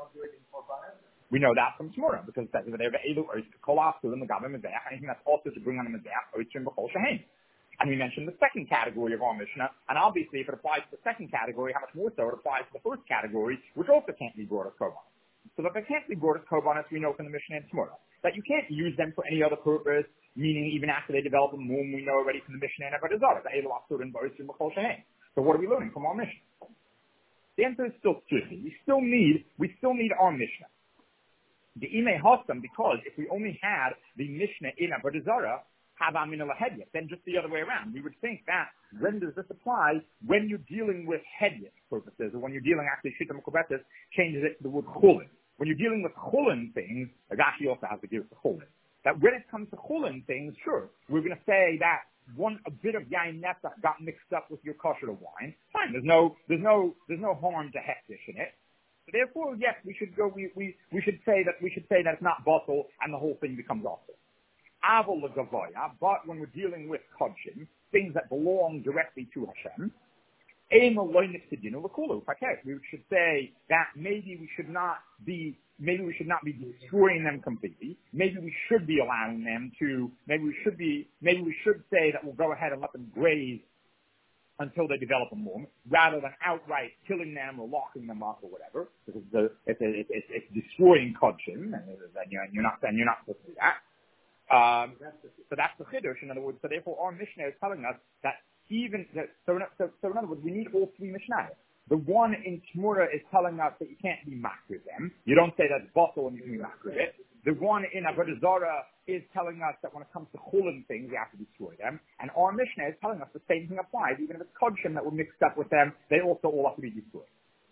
We know that from Tmura, because it says that they're able to call off to them the Gabim Mizbeach, anything that's also to bring on the Mizbeach, Oitzur B'chol Shahain. And we mentioned the second category of our Mishnah, and obviously if it applies to the second category, how much more so it applies to the first category, which also can't be brought as korbanos. So that they can't be brought as korbanos, we know from the Mishnah and Tmura. That you can't use them for any other purpose, meaning even after they develop a mum, we know already from the Mishnah and Avodah Zarah, that Eil Asur and B'Oitzur B'chol Shahain. So what are we learning from our Mishnah? The answer is still tricky. We still need our Mishnah. The Imei Hostam, because if we only had the Mishnah in Avodah Zarah, then just the other way around. We would think that when does this apply? When you're dealing with hediyah purposes, or when you're dealing actually Shita Mekubetis changes it to the word chulin. When you're dealing with chulin things, Agashi also has to give it to chulin. That when it comes to chulin things, sure, we're going to say that a bit of yain netzach got mixed up with your kosher wine. Fine, there's no harm to hektish in it. So therefore, yes, we should say that it's not bottle and the whole thing becomes awful. Avol legavoya, but when we're dealing with kodshim, things that belong directly to Hashem, we should say that maybe we should not be destroying them completely. Maybe we should be allowing them to. Maybe we should say that we'll go ahead and let them graze until they develop a mum, rather than outright killing them or locking them up or whatever, because it's destroying kodshim, and you're not supposed to do that. So that's the chiddush. In other words, so therefore our Mishnah is telling us that so in other words, we need all three Mishnahs. The one in Tmura is telling us that you can't be makriv them. You don't say that's bottle and you can be makriv it. The one in Avodah Zarah is telling us that when it comes to chulin things, you have to destroy them. And our Mishnah is telling us the same thing applies. Even if it's kodshim that were mixed up with them, they also all have to be destroyed.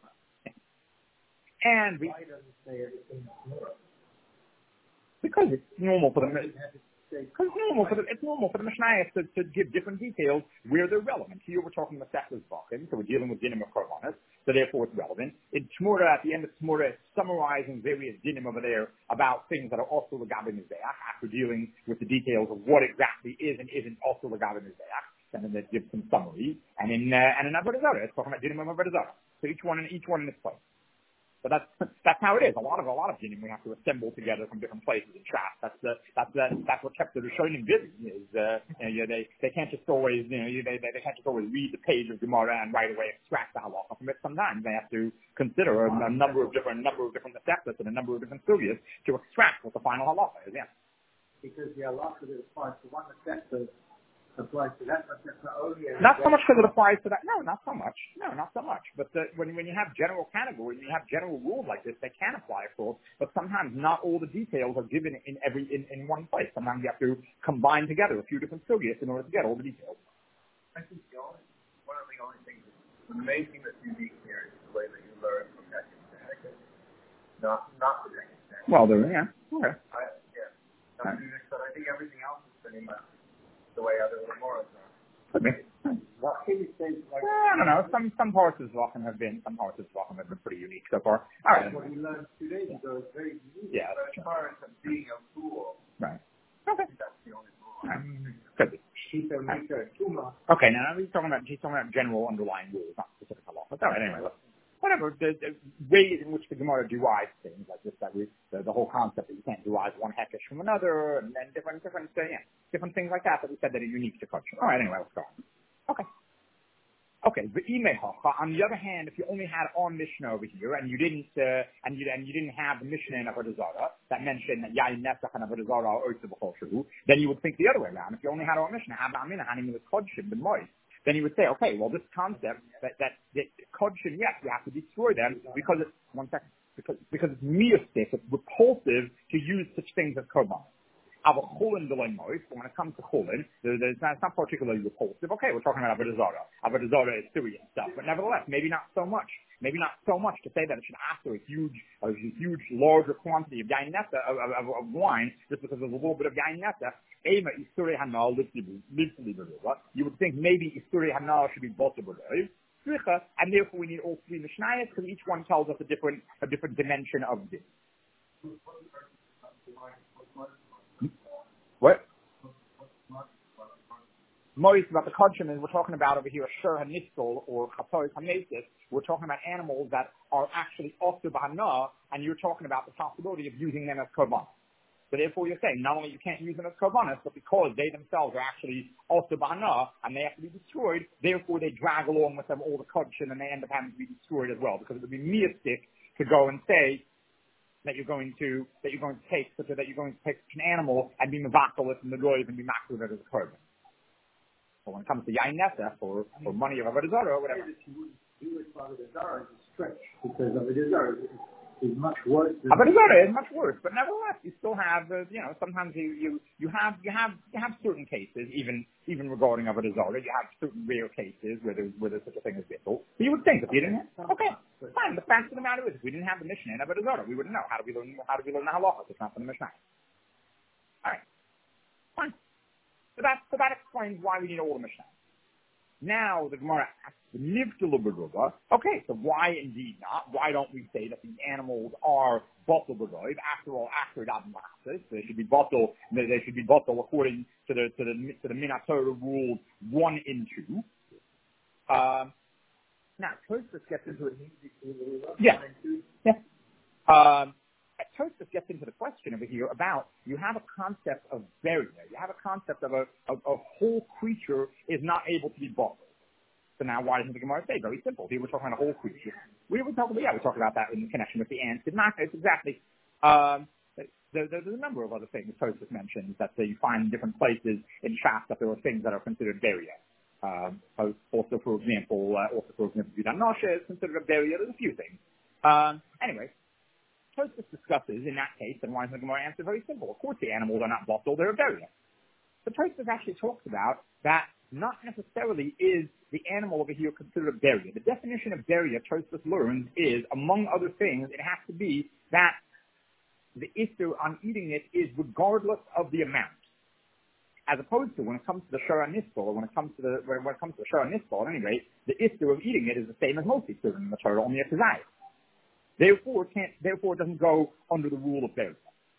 And why doesn't it say everything in Tmura? Because it's normal for them. It's normal for the Mishnayos to give different details where they're relevant. Here we're talking about Sechus Bakim, so we're dealing with dinim of korbanos, so therefore it's relevant. In Tmura, at the end of Tmura, it's summarizing various dinim over there about things that are also legabe mizbeach, after dealing with the details of what exactly is and isn't also legabe mizbeach, and then it gives some summary. And in Avodah Zarah, it's talking about dinim of Avodah Zarah. So each one in its place. So that's how it is. A lot of dinim we have to assemble together from different places and traps. That's what kept the Rishonim busy. Is they can't just always they can't just always read the page of Gemara and right away extract the halacha from it. Sometimes they have to consider a number of different aspects and a number of different studios to extract what the final halacha is. Yeah. Because the halacha that applies to one aspect applies to that, but that's only not so much because it applies to that. No, not so much. But when you have general categories, you have general rules like this, they can apply, of course. But sometimes not all the details are given in one place. Sometimes you have to combine together a few different studios in order to get all the details. I think one of the only things the main thing that's unique here is the way that you learn from that static, not the second static. Well, yeah. Okay. But I think everything else is pretty much the way other Gemoras are. Could be. What can you say? I don't know. Some parts of Zvachim have been pretty unique so far. All right. What we learned 2 days ago is very unique. Yeah. But as far as being a fool, right. Okay. that's the only rule. Could be. Okay, now he's talking about general underlying rules, not specific halacha. All right, anyway, look, whatever. The ways in which the Gemara derives things like this, that the whole concept that you can't derive one hekesh from another, and then different things like that we said that are unique to culture. All right, anyway, let's go on. Okay, on the other hand, if you only had our Mishnah over here and you didn't and you didn't have the Mishnah in Avodah Zarah that mentioned that Yayin Nesach and Avodah Zarah are Oitza B'chol Shavu, then you would think the other way around. If you only had our Mishnah, then you would say, okay, well, this concept that Kodshin, yes, you have to destroy them because it's because it's meistic, it's repulsive to use such things as korban. When it comes to chulin, it's not particularly repulsive. Okay, we're talking about Avodah Zarah. Avodah Zarah is serious stuff, but nevertheless, maybe not so much. Maybe not so much to say that it should after a huge, larger quantity of yain nesa, of wine, just because there's a little bit of yain nesa. Ema isuri hanal you would think maybe isuri hanal should be both of and therefore we need all three mishnayos because each one tells us a different dimension of this. What? Most about the Kodshim is we're talking about over here Shur HaNiskol or Chatois HaMesis. We're talking about animals that are actually Osir B'Hana, and you're talking about the possibility of using them as korbanos. So therefore you're saying not only you can't use them as korbanos, but because they themselves are actually Osir B'Hana and they have to be destroyed, therefore they drag along with them all the Kodshim and they end up having to be destroyed as well, because it would be meistic to go and say that you're going to take an animal and be mevakel it from the roiv and be makruv it as a korban. But when it comes to yain nesach or money of Avodah Zarah or whatever, do it for Avodah Zarah is a stretch because Avodah Zarah is much worse. Avodah Zarah is much worse, but nevertheless, you still have sometimes you have certain cases even regarding Avodah Zarah, you have certain rare cases where there's such a thing as bittul. So you would think if you didn't, okay, fine. The fact of the matter is, if we didn't have the Mishnah in Avodah Zarah, we wouldn't know how do we learn the halacha. It's not from the Mishnah. All right, fine. So that explains why we need all the Mishnah. Now the Gemara asks, okay, so why indeed not? Why don't we say that these animals are bottle b'roiv? After all, after Adam Machsis, they should be bottle according to the Minat Torah rules 1 and 2. Now Tosfos gets into it. Yeah. Tosfos gets into the question over here about you have a concept of burial. You have a concept of a whole creature is not able to be bottled. So now why doesn't the Gemara say? Very simple. Here we're talking about a whole creature. We talked about that in connection with the ants. It's exactly. There's a number of other things Tosfos mentions that you find in different places in Shas that there are things that are considered burial. Also, for example, Yudan Noshe is considered a burial. There's a few things. Anyway, Tosfos discusses in that case, and why doesn't the Gemara answer? Very simple. Of course, the animals are not bottled; they're a burial. But Tosfos actually talks about that not necessarily is the animal over here considered a burial. The definition of burial, Tosfos learns, is, among other things, it has to be that the issue on eating it is regardless of the amount. As opposed to when it comes to the Shur HaNiskol, or when it comes to the Shur HaNiskol, at any rate, the issue of eating it is the same as most issues in the Torah, only a kazayis. Therefore, it doesn't go under the rule of burial.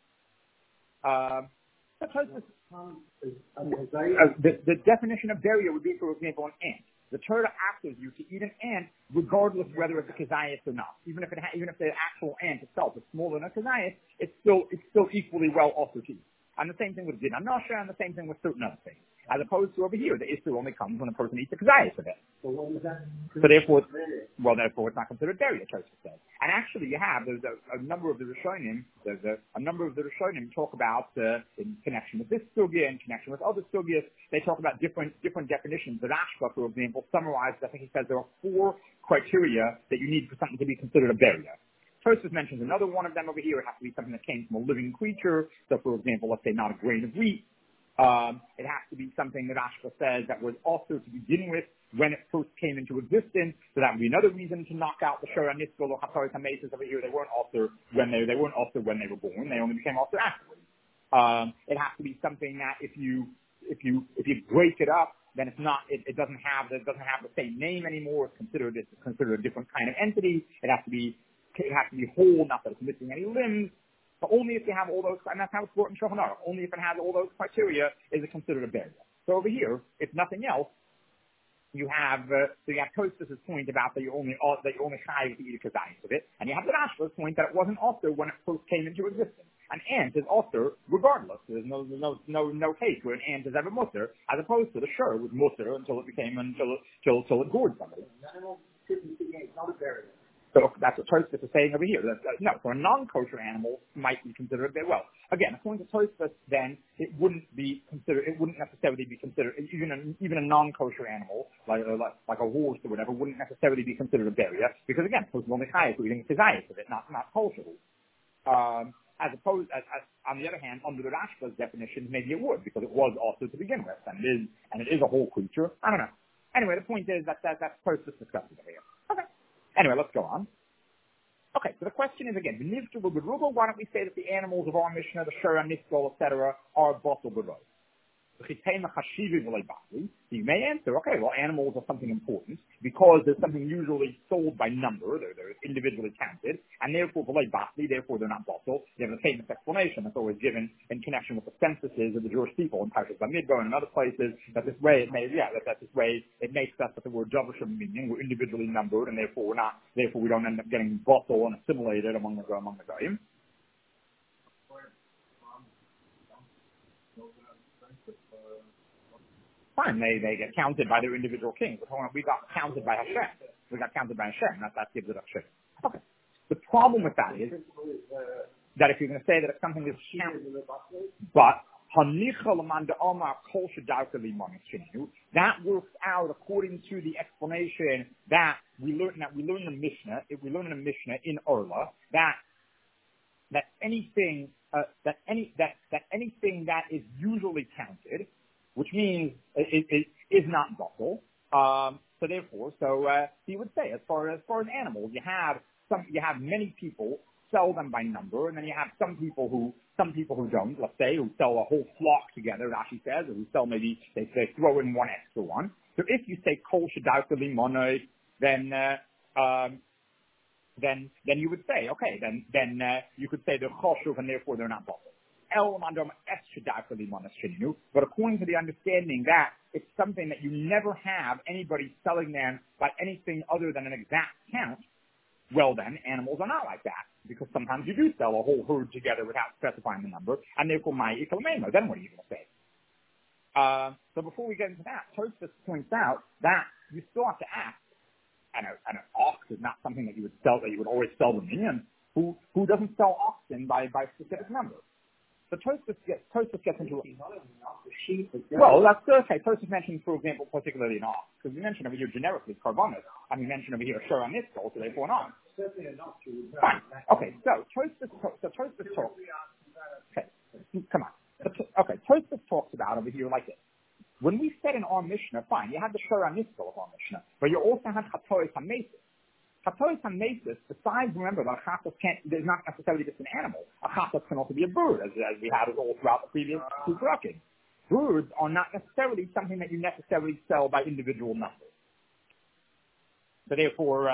The definition of burial would be, for example, an ant. The Torah asks you to eat an ant regardless whether it's a kazayis or not. Even if the actual ant itself is smaller than a kazayis, it's still equally well also to eat. And the same thing with Yudan Noshe, and the same thing with certain other things. As opposed to over here, the issue only comes when a person eats a kazayis of it. So what was that? So therefore it's not considered burial, Tosfos says. And actually, there's a number of the Rishonim talk about in connection with this sugya, in connection with other sugyas, they talk about different definitions. The Rashba, for example, summarizes. I think he says there are 4 criteria that you need for something to be considered a burial. Tosfos mentions another one of them over here. It has to be something that came from a living creature. So, for example, let's say not a grain of wheat. It has to be something that Rashba says that was also to begin with when it first came into existence. So that would be another reason to knock out the Shur HaNiskol or Chatois HaMesis over here. They weren't also when they were born. They only became also afterwards. It has to be something that if you break it up, then it doesn't have the same name anymore. It's considered a different kind of entity. It has to be whole, not that it's missing any limbs. But only if you have all those, and that's how it's brought in Shulchan Aruch. Only if it has all those criteria is it considered a burial. So over here, if nothing else, you have Tosfos' point about that you only chayiv to eat a kazayis of it, and you have the Rashba's point that it wasn't also when it first came into existence. An ant is also regardless. There's no case where an ant is ever mutter, as opposed to the shur was mutter until it it gored somebody. So that's what Tosfos is saying over here. No, for a non-kosher animal might be considered well. Again, according to Tosfos, then it wouldn't necessarily be considered even a non-kosher animal like a horse or whatever wouldn't necessarily be considered a beria because again, Tosfos only chayiv eating kazayis of it, not kosher. As opposed, on the other hand, under the Rashba's definition, maybe it would because it was also to begin with, and it is a whole creature. I don't know. Anyway, the point is that's Tosfos discussing over here. Okay. Anyway, let's go on. Okay, so the question is again, why don't we say that the animals of our Mishnah, the Shura, Niskol, etc., are bottle beroy? You may answer, okay, well, animals are something important because there's something usually sold by number, they're individually counted, and therefore they're not bottle. You have the famous explanation that's always given in connection with the censuses of the Jewish people in Parshas Bamidbar and in other places, that this way it makes us that the word Javashim meaning we're individually numbered, and therefore we don't end up getting bottle and assimilated among the Goyim. Fine, they get counted by their individual kings. We got counted by Hashem. That gives it a shit. Okay. The problem with that is that if you're going to say that it's something that's counted, but that works out according to the explanation that we learn in the Mishnah. If we learn in the Mishnah in Orla that anything that is usually counted, which means it is not bottle. So you would say, as far as animals, you have many people sell them by number, and then you have some people who don't. Let's say who sell a whole flock together. Rashi says, or who sell maybe they throw in one extra one. So if you say kol shadauta limonoi, then you would say, okay, then you could say they're choshuv and therefore they're not bottle. But according to the understanding that it's something that you never have anybody selling them by anything other than an exact count, well then, animals are not like that. Because sometimes you do sell a whole herd together without specifying the number, and therefore then what are you going to say? So before we get into that, Tosfos points out that you still have to ask, and an ox is not something that you would always sell them in. Who doesn't sell oxen by specific number? So Tosfos gets into it. Well, that's okay. Tosfos mentions, for example, particularly an ox, because we mentioned over here generically karbonos, and we mentioned over here shura niskol, so therefore an ox. Fine. Okay, so Tosfos talks. Okay, come on. Okay, Tosfos talks about over here like this. When we said in our Mishnah, fine, you have the shura niskol of our Mishnah, but you also have chatois hamesis. Chatois hamesis, besides, remember, that a chatos is not necessarily just an animal. A chatos can also be a bird, as we had all throughout the previous two brackets. Birds are not necessarily something that you necessarily sell by individual numbers. So that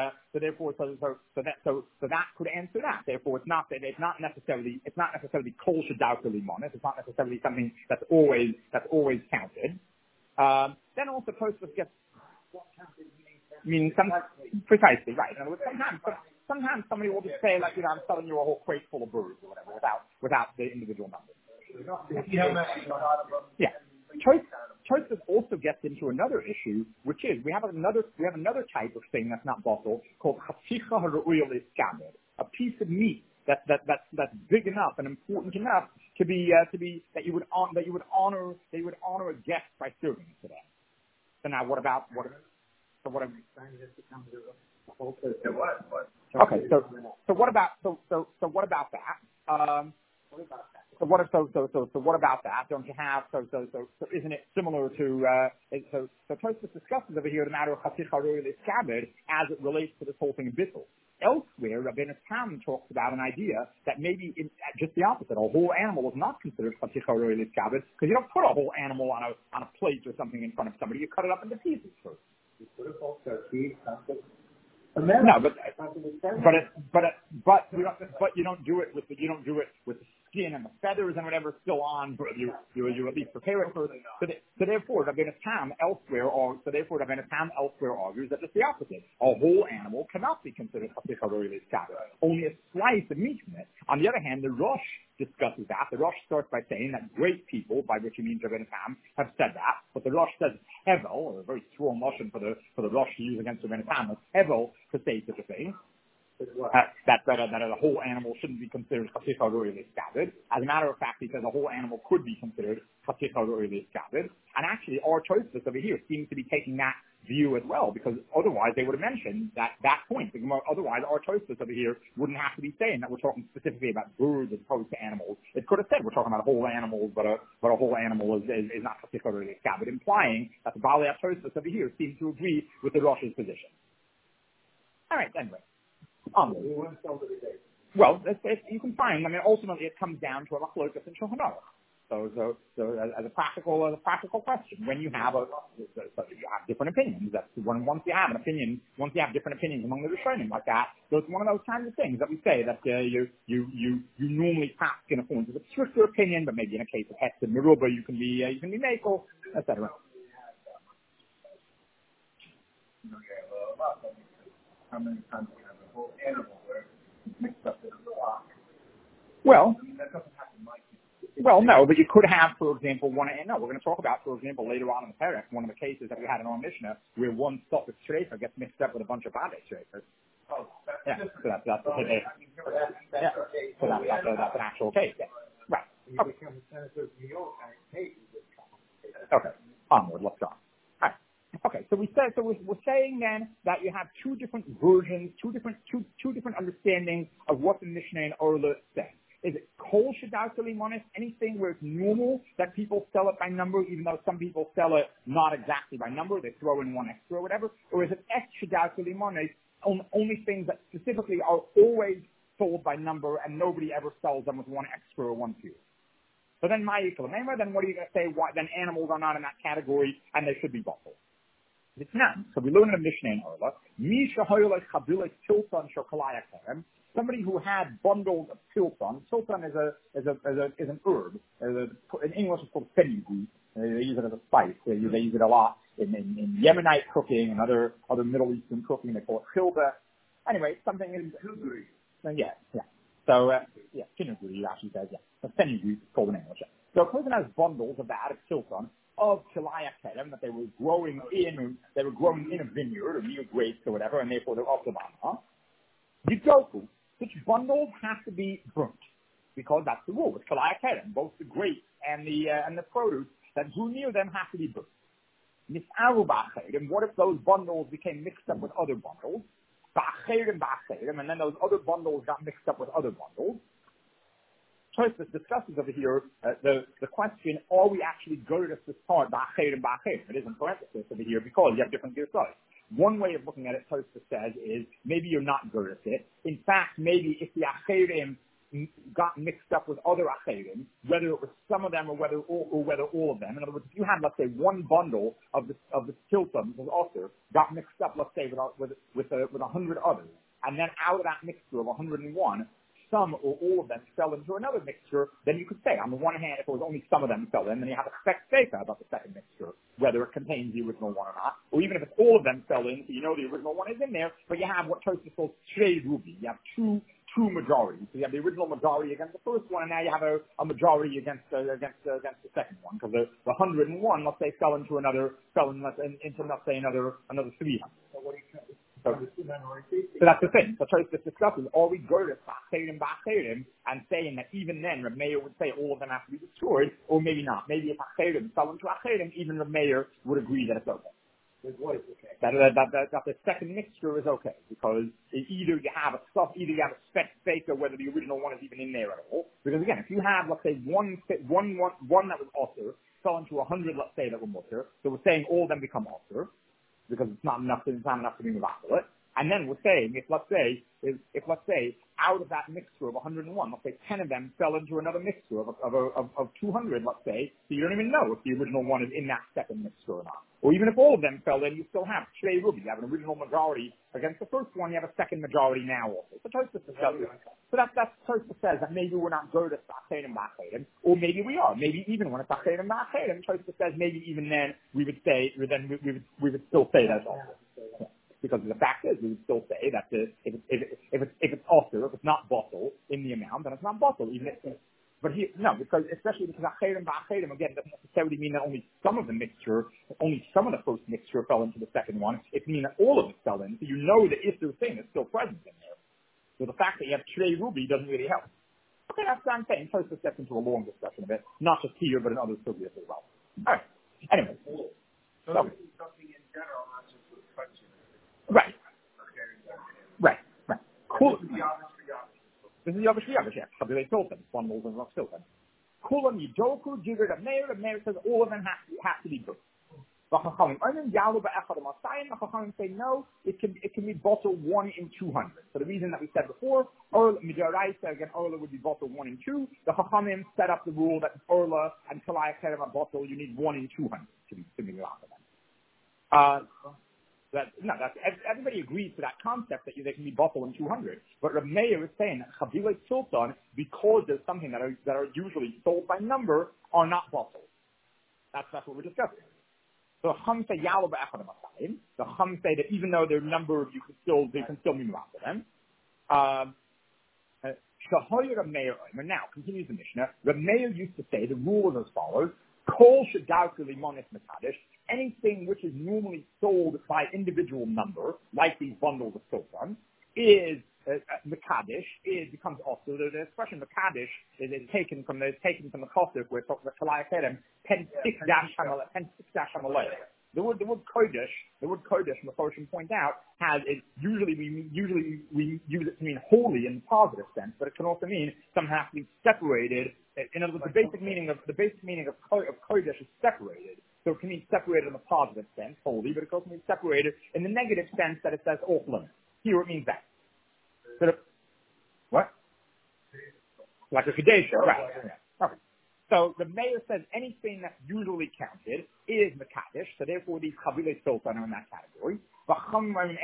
could answer that. Therefore, it's not necessarily kol shadauta limonis. It's not necessarily something that's always counted. Then also Tosfos gets meaning precisely right. In other words, sometimes somebody will just say, like, I'm selling you a whole crate full of birds or whatever without the individual numbers. Yeah. Tosfos also gets into another issue, which is we have another type of thing that's not bottle called chaticha haru'uya liskabed, a piece of meat that's big enough and important enough to be that you would honor a guest by serving it to them. So now what about that? So what about that? Don't you have so isn't it similar to so Tosfos discusses over here the matter of chaticha haru'uya liskabed as it relates to this whole thing of bittul. Elsewhere, Rabbeinu Tam talks about an idea that maybe just the opposite. A whole animal is not considered chaticha haru'uya liskabed because you don't put a whole animal on a plate or something in front of somebody. You cut it up into pieces first. No, but you don't do it with the skin and the feathers and whatever still on. You at least prepare it for. So therefore, Rabbeinu Tam elsewhere argues that it's the opposite. A whole animal cannot be considered chasich haroi l'skabed. Only a slice of meat from it. On the other hand, the Rosh discusses that. The Rosh starts by saying that great people, by which he means Rabbeinu Tam, have said that. But the Rosh says hevel, or a very strong motion for the Rosh to use against Rabbeinu Tam, is hevel to say such a thing. That a whole animal shouldn't be considered chasich haroi l'skabed. As a matter of fact, he says a whole animal could be considered chasich haroi l'skabed. And actually, our Tosfos over here seems to be taking that view as well, because otherwise they would have mentioned that point. Otherwise, our Tosfos over here wouldn't have to be saying that we're talking specifically about birds as opposed to animals. It could have said we're talking about whole animals, but a whole animal is not chasich haroi l'skabed, implying that the Baalei Tosfos over here seems to agree with the Rosh's position. All right, anyway. Well, you can find. I mean, ultimately, it comes down to a machlokas and Shulchan Aruch. So as a practical question, when you have you have different opinions. That's once you have different opinions among the Rishonim like that. So it's one of those kinds of things that we say that you normally pass in a form of a stricter opinion, but maybe in a case of Hetz and Meruba, you can be Mekel, etc. How many times we have a whole animal where it's mixed up in a flock? Well, I mean, that doesn't happen like this. Well, no, but you could have, for example, we're going to talk about, for example, later on in the Perek, one of the cases that we had in our Mishnah where one stop with Shrefer gets mixed up with a bunch of Bade Shrefers. Oh, that's that's an actual case. Yeah. Right. Okay. Onward. Let's go. Okay, so we're saying then that you have two different versions, two different understandings of what the Mishnah in Orla says. Is it kol shadauta limonis, anything where it's normal that people sell it by number, even though some people sell it not exactly by number, they throw in one extra or whatever? Or is it ex shadauta limonis, only things that specifically are always sold by number and nobody ever sells them with one extra or one fewer? So then then what are you going to say? Why, then animals are not in that category and they should be bottled. It's not. So we learn in the Mishnah in Orla, somebody who had bundles of tilton. Tilton is an herb. In English it's called fenugreek. They use it as a spice. They use it a lot in Yemenite cooking and other Middle Eastern cooking. They call it chilba. Anyway, something is yeah. So fenugreek actually says So fenugreek is called in English. So a person has bundles of that of tilton, of Kilaya Kedem, that they were growing in a vineyard or near grapes or whatever, and therefore they're off the bottom. Yidoku, such bundles have to be burnt, because that's the rule. With Kilaya Kedem, both the grapes and the produce that grew near them have to be burnt. Misaru Ba'chedim, what if those bundles became mixed up with other bundles? Ba'chedim, and then those other bundles got mixed up with other bundles. Tosfos discusses over here the question: are we actually good at this part? Ba'chedim. It is in parenthesis over here because you have different sides. One way of looking at it, Tosfos says, is maybe you're not good at it. In fact, maybe if the acherim got mixed up with other acherim, whether it was some of them or whether all of them. In other words, if you had, let's say, one bundle of the tiltums as author got mixed up, let's say, with 100 others, and then out of that mixture of 101. Some or all of them fell into another mixture, then you could say, on the one hand, if it was only some of them fell in, then you have a spec data about the second mixture, whether it contains the original one or not. Or even if it's all of them fell in, so you know the original one is in there, but you have what Tosfos calls shrei rubi. You have two majorities. So you have the original majority against the first one, and now you have a majority against the second one, because the 101, let's say, fell into another 300. So that's the thing. So Tosfos discusses, are we good at Ba'chedim and saying that even then Reb Meir would say all of them have to be destroyed, or maybe not. Maybe if Achedim fell into Achedim, even Reb Meir would agree that it's okay. That the second mixture is okay, because either you have a spec faker whether the original one is even in there at all. Because again, if you have, let's say, one that was author fell into 100, let's say, that were mutter, so we're saying all of them become author, because it's not enough to be mavakal. And then we're saying, if let's say out of that mixture of 101, let's say 10 of them fell into another mixture of 200, let's say, so you don't even know if the original one is in that second mixture or not. Or even if all of them fell in, you still have Shrei Rubi. You have an original majority against the first one, you have a second majority now also. So Tosfos says that maybe we're not good at Achedim Ba'achedim, or maybe we are. Maybe even when it's Achedim Ba'achedim, Tosfos says maybe even then we would still say that's also. Because the fact is, we would still say that if it's also, if it's not bottle in the amount, then it's not bottle. Because especially because Achedim Ba'achedim, again, doesn't necessarily mean that only some of the first mixture fell into the second one. It means that all of it fell in. So you know the Isser thing is still present in there. So the fact that you have Shrei Rubi doesn't really help. Okay, that's what I'm saying. Tosfos steps into a long discussion of it, not just here, but in other studios as well. All right. Anyway. So this is something in general, not just with question. Right. Cool. This is Yavish Yavish, yeah. Chabile Sultan, bundles and Rock Sultan. Kulam Yidoku, Jigger, the mayor says all of them have to be good. The Chachamim say no, it can be bottled 1 in 200. So the reason that we said before, Midaraisa, again, Orla would be bottled 1 in 2. The Chachamim set up the rule that Orla and Kalai Kerem bottle, you need 1 in 200 to be allowed for them. Everybody agrees to that concept that they can be bottled in 200. But Rav Meir is saying that Chavilas Sultan, because there's something that are usually sold by number, are not bottled. That's what we're discussing. So the Chum say Yalo Ba'echad Masayim. The Chum say that even though they're numbered, they can still be after them. Shahoy Rav Meir Omer. Now continues the Mishnah. Rav Meir used to say the rule is as follows: Kol Shadauka Limonis Mekadesh. Anything which is normally sold by individual number, like these bundles of Sultan, is Mekadesh. It becomes also the expression Mekadesh is taken from the Kosov where it talks about Kalai Kedem, pen 6 Hamalei. The word Kodesh, Mephoshim point out, has it usually we use it to mean holy in the positive sense, but it can also mean something has to be separated. In other words, the basic meaning of Kodesh is separated. So it can mean separated in the positive sense, holy, but it can also mean separated in the negative sense that it says off limits. Here it means that. So what? Like a Kadesha, right? Yeah. Okay. So the mayor says anything that's usually counted is Mekadesh, so therefore these Chavilei Sultan are in that category. The Chachamim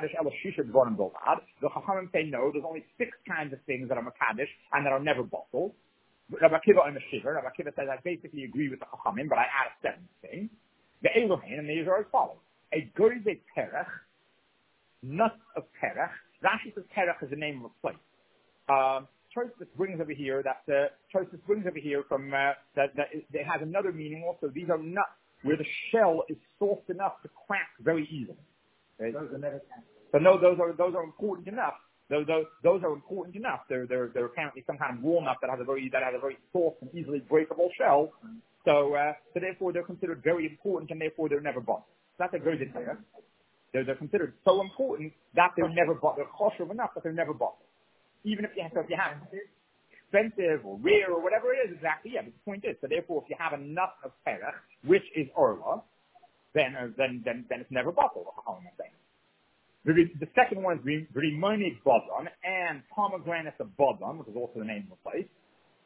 say no, there's only 6 kinds of things that are Mekadesh and that are never bottled. Rabbi Akiva says I basically agree with the Chachamim, but I add a 7th thing. The Elohim, and these are as follows: a Gorizei Terech, nuts of Terech. Rashi says Terech is the name of a place. Tosfos brings over here from that it has another meaning also. These are nuts where the shell is soft enough to crack very easily. Okay? So no, those are important enough. Those are important enough. They're apparently some kind of walnut that has a very soft and easily breakable shell. So therefore they're considered very important, and therefore they're never bought. So that's a good idea. They're considered so important that they're never bought. They're kosher enough that they're never bought. Even if you have expensive or rare or whatever it is, exactly. Yeah, but the point is, so therefore, if you have enough of terech, which is orla, then it's never bottled. The second one is Rimoni Bodon and pomegranate of Bodon, which is also the name of the place.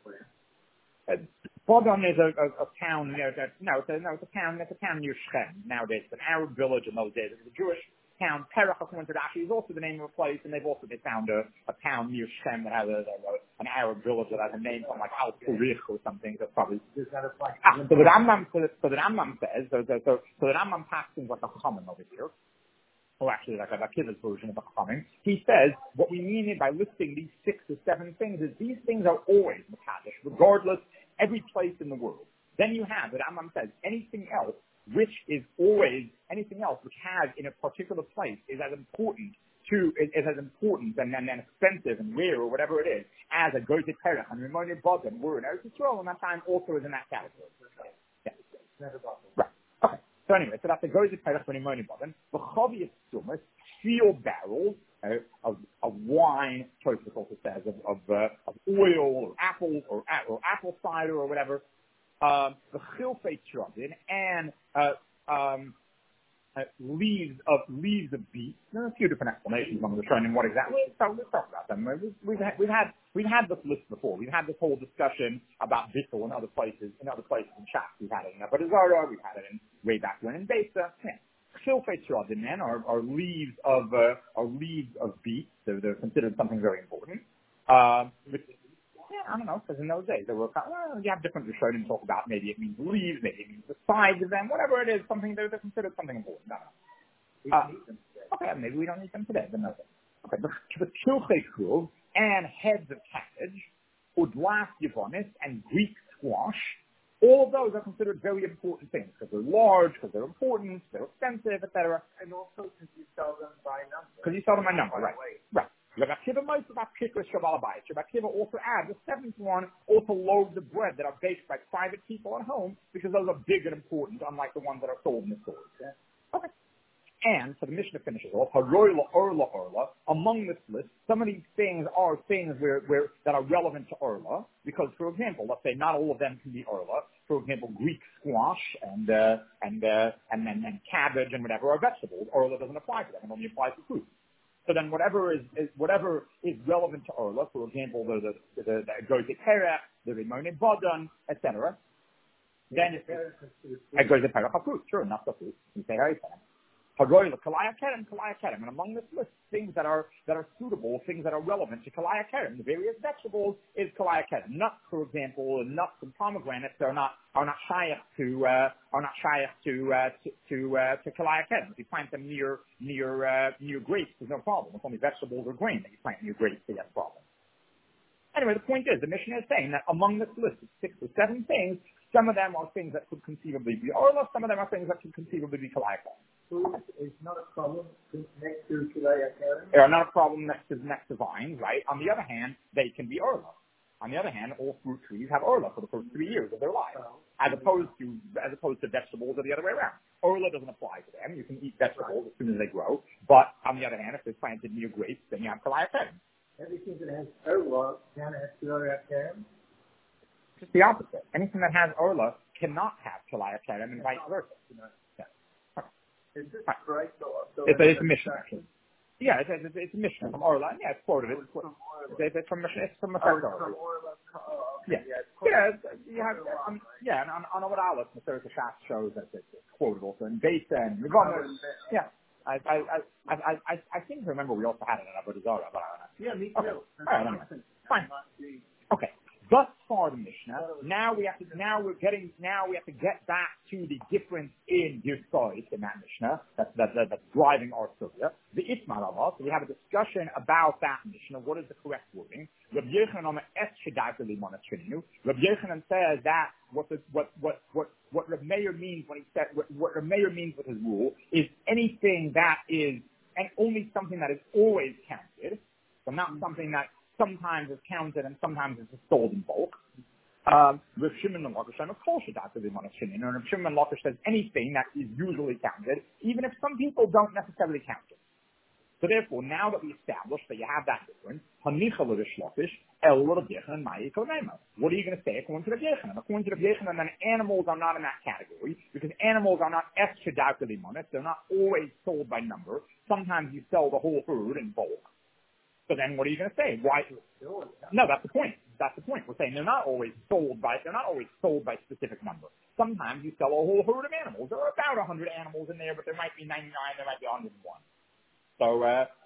Bodon is a town near it's a town near Shechem nowadays. It's an Arab village in those days. It's a Jewish town. Terech, according to Rashi, is also the name of a place, and they found a town near Shechem that has an Arab village that has a name from like Al Purich or something. That's probably so the Rambam says so the Rambam passes things like a Chachamim over here. Or actually, like a Akiva's version of the Chachamim. He says what we mean by listing these 6 or 7 things is these things are always Mekadesh, regardless, every place in the world. Then you have, the Rambam says, anything else which has in a particular place is as important and expensive and rare or whatever it is as a Goyte Terech and Rimoni Bodon were in Eretz Yisrael, and that time also is in that category. Yeah. Right. Okay. So anyway, so that's a Goyte Terech and Rimoni Bodon. The Chavias Sumas, sealed barrels of wine, Tosfos also says, of oil or apples or apple cider or whatever. The Chilfei Trudin and leaves of beets. There are a few different explanations among the Rishonim what exactly. So let's talk about them. We've had this list before. We've had this whole discussion about bittul in other places in Shas. We've had it in Avodah Zarah. We've had it in way back when in Besa. Chilfei Tzradin then are leaves of beets. They're considered something very important. I don't know, because in those days they were you have different Rishonim talk about maybe it means leaves, maybe it means the sides of them, whatever it is, they're considered something important. I don't know. Okay, maybe we don't need them today, but no. Okay, the Chilchei Kruv and heads of cabbage, Udlas Yavonis and Greek squash, all of those are considered very important things because they're large, because they're important, they're expensive, etc. And also because you sell them by number. Because you sell them by number, right? Right. Rabbi Akiva most about Pikras Shabbalabais. Rabbi Akiva also adds the seventh one, also loaves of bread that are baked by private people at home because those are big and important, unlike the ones that are sold in the stores. Yeah? Okay. And so the Mishnah finishes off, Haroila Orla Orla. Among this list, some of these things are things where that are relevant to Orla, because, for example, let's say not all of them can be Orla. For example, Greek squash and cabbage and whatever are vegetables. Orla doesn't apply to them; it only applies to fruit. So then whatever is relevant to Orla, for example, the Goyze Terech, the Rimone Bodan, etc., then it goes to Perach HaFruit, sure, not the fruit. You say Haroil, Kalaya Kerem, and among this list, things that are suitable, things that are relevant to Kalaya Kerem, the various vegetables is Kalaya Kerem. Nuts, for example, nuts and pomegranates are not shaykh to Kalaya Kerem. If you plant them near grapes, there's no problem. It's only vegetables or grain that you plant near grapes that you have a problem. Anyway, the point is, the Mishnah is saying that among this list of 6 or 7 things, some of them are things that could conceivably be Orla, some of them are things that could conceivably be Kalaya Kerem. Food is not a problem next to Kalaya Kerem. They are not a problem next to vines, right? On the other hand, they can be Orla. On the other hand, all fruit trees have Orla for the first 3 years of their lives, as opposed to vegetables or the other way around. Orla doesn't apply to them. You can eat vegetables as soon as they grow, but on the other hand, if they're planted near grapes, then you have Kalaya Kerem. Everything that has Orla can have Kalaya Kerem. Just the opposite. Anything that has Orla cannot have Kalaya Kerem and vice versa. Is this right? It's a Mishnah, actually. Yeah, it's a Mishnah from Orla. Yeah, it's quoted. It's from Mishnah. It's from Maseret Orla. Yeah. And on Amud Aleph, Maseret Shas shows that it's quoted also in Besa and Nivanos. Yeah. I seem to remember we also had it in Avodah Zarah, but I don't know. Yeah, me too. Okay. All right, anyway. Fine. Okay. Thus far the Mishnah. Now we have to get back to the difference in Girsayis in that Mishnah that's driving our Sugya. The Itmar of us. So we have a discussion about that Mishnah. What is the correct wording? Rabbi Yochanan says that what Rabbi Meir means when he said what Rabbi Meir means with his rule is anything that is and only something that is always counted. So not something that sometimes is counted and sometimes is sold in bulk. Rav Shimon ben Lakish says anything that is usually counted, even if some people don't necessarily count it. So therefore, now that we established that you have that difference, what are you going to say according to the Yechanan? According to the Yechanan, then animals are not in that category because animals are not they're not always sold by number. Sometimes you sell the whole herd in bulk. So then what are you going to say? Why? No, that's the point. That's the point. We're saying they're not always sold by specific number. Sometimes you sell a whole herd of animals. There are about 100 animals in there, but there might be 99, there might be 101. So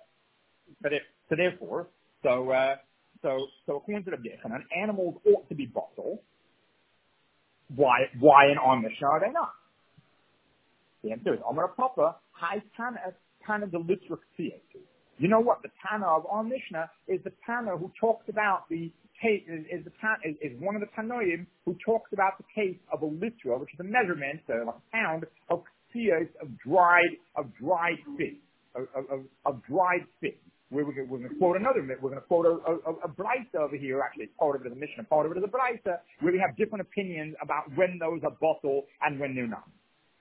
according to the Yechanan, animals ought to be bottled. Why in our Mishnah are they not? The answer is Amar Papa, Hai Tana the Litra Ksiyatu. You know what? The Tana of our Mishnah is the Tana who talks about is one of the Tanoim who talks about the case of a litra, which is a measurement, like a pound of ksiyas of dried figs, of dried figs. We're going to quote we're going to quote a Braisa over here. Actually, it's part of it is a Mishnah, part of it is a Braisa, where we have different opinions about when those are bottled and when they're not.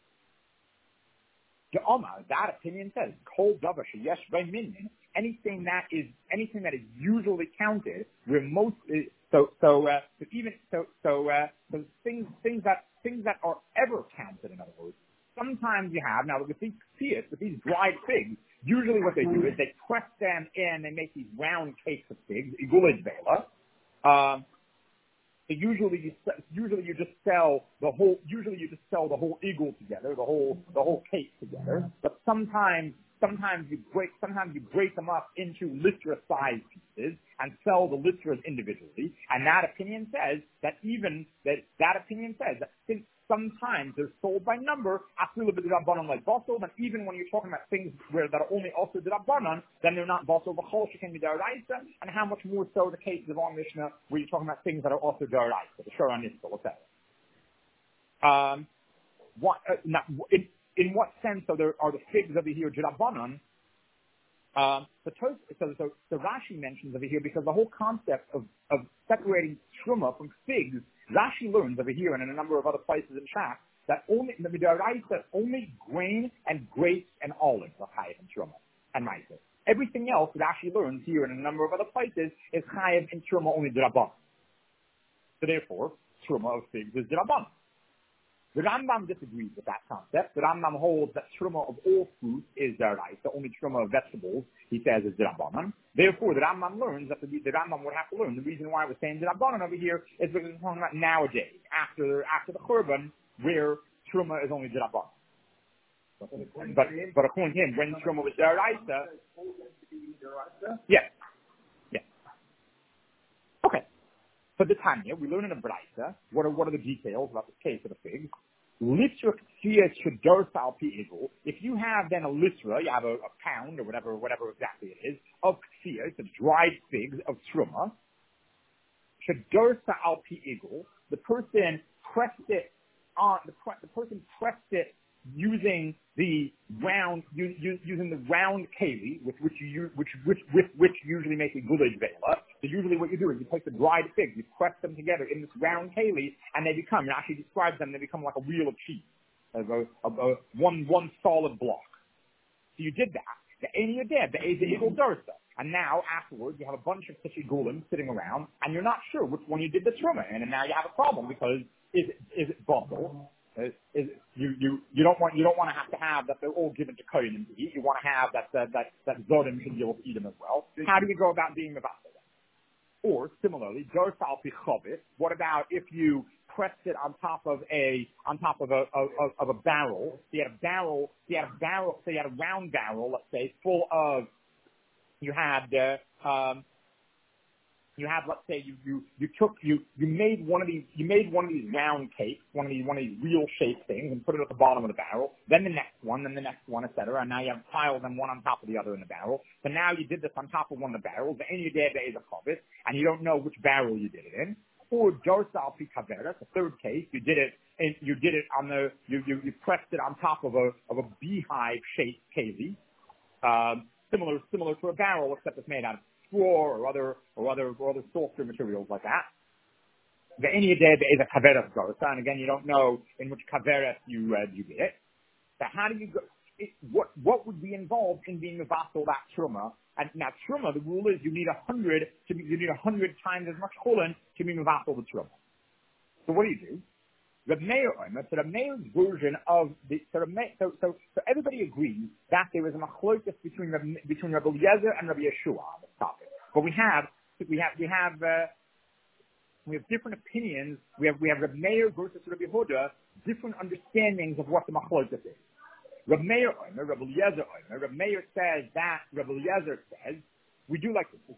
The Omar, that opinion says, Kol Davar Sheyesh Bei Minyan, anything that is usually counted, where most things that are ever counted. In other words, sometimes sometimes you have, now with these figs, with these dried figs, usually what they do is they press them in, they make these round cakes of figs, igulid vela. So usually you just sell the whole eagle together, the whole cake together. But sometimes you break them up into litra sized pieces and sell the litras individually. And that opinion says that since sometimes they're sold by number, absolutely d'Rabbanan like Basel, but even when you're talking about things that are only also d'Rabbanan, then they're not Basel, B'chol Shekin B'Daraisa, and how much more so the cases of our Mishnah where you're talking about things that are also Daraisa, the Shara Nitzvah, etc. In what sense are the figs over here d'Rabbanan? So Rashi mentions over here, because the whole concept of separating truma from figs, Rashi learns over here and in a number of other places in Shach that only in the Midaraisa, only grain and grapes and olives are chayav in truma and ma'aser. Everything else Rashi learns here and in a number of other places is chayav in truma only d'Rabbanan. So therefore, truma of figs is d'Rabbanan. The Rambam disagrees with that concept. The Rambam holds that truma of all fruit is d'Oraisa. Only truma of vegetables, he says, is d'Rabbanan. Therefore, the Rambam learns that the Rambam would have to learn. The reason why we're saying d'Rabbanan over here is because we're talking about nowadays, after the Churban, where truma is only d'Rabbanan. But according to him, when truma was d'Oraisa, yes. Okay. So the Tanya, we learn in a Braisa, what are the details about the case of the figs? Litra k'tzia shedorsa al pi igul. If you have then a litra, you have a pound or whatever exactly it is, of k'tzia, it's dried figs of truma, shedorsa al pi igul, the person pressed it using the round keli, with which usually make a guled vela. So usually what you do is you take the dried figs, you press them together in this round keli, and they become, it actually describes them, they become like a wheel of cheese, as one solid block. So you did that. The Eni did, the Eza Igul Dursa. And now, afterwards, you have a bunch of Tishi Gulim sitting around, and you're not sure which one you did the truma in, and now you have a problem, because is it bubble? You don't want to have that they're all given to Kohanim to eat. You want to have that Zodim can be able to eat them as well. How do we go about being Mevasel? Or similarly, Dorsa al pi Chavit. What about if you pressed it on top of a barrel? So you had a round barrel, let's say, full of let's say you made one of these round cakes, one of these real shaped things, and put it at the bottom of the barrel, then the next one, etc. And now you have piled them one on top of the other in the barrel. So now you did this on top of one of the barrels, and you did a chavis, and you don't know which barrel you did it in. Or dorsa al pi kaveras, the third case, you pressed it on top of a beehive shaped keli, similar to a barrel, except it's made out of straw or other softer materials like that. The Eni Deb is a kaveras dorsa, and again, you don't know in which kaveras you did it. So how do you go? What would be involved in being a vassal that truma? And now truma, the rule is you need 100 times as much chulin to be a vassal the truma. So what do? Reb Meir Omer, so the Meir's version of the so everybody agrees that there is a machlokas between Rabbi Eliezer and Rabbi Yeshua on this topic. But we have different opinions. We have Reb Meir versus Rabbi Yehuda, different understandings of what the machlokas is. Reb Meir Omer, Rabbi Eliezer Omer. Reb Meir says that Rabbi Eliezer says we do like this.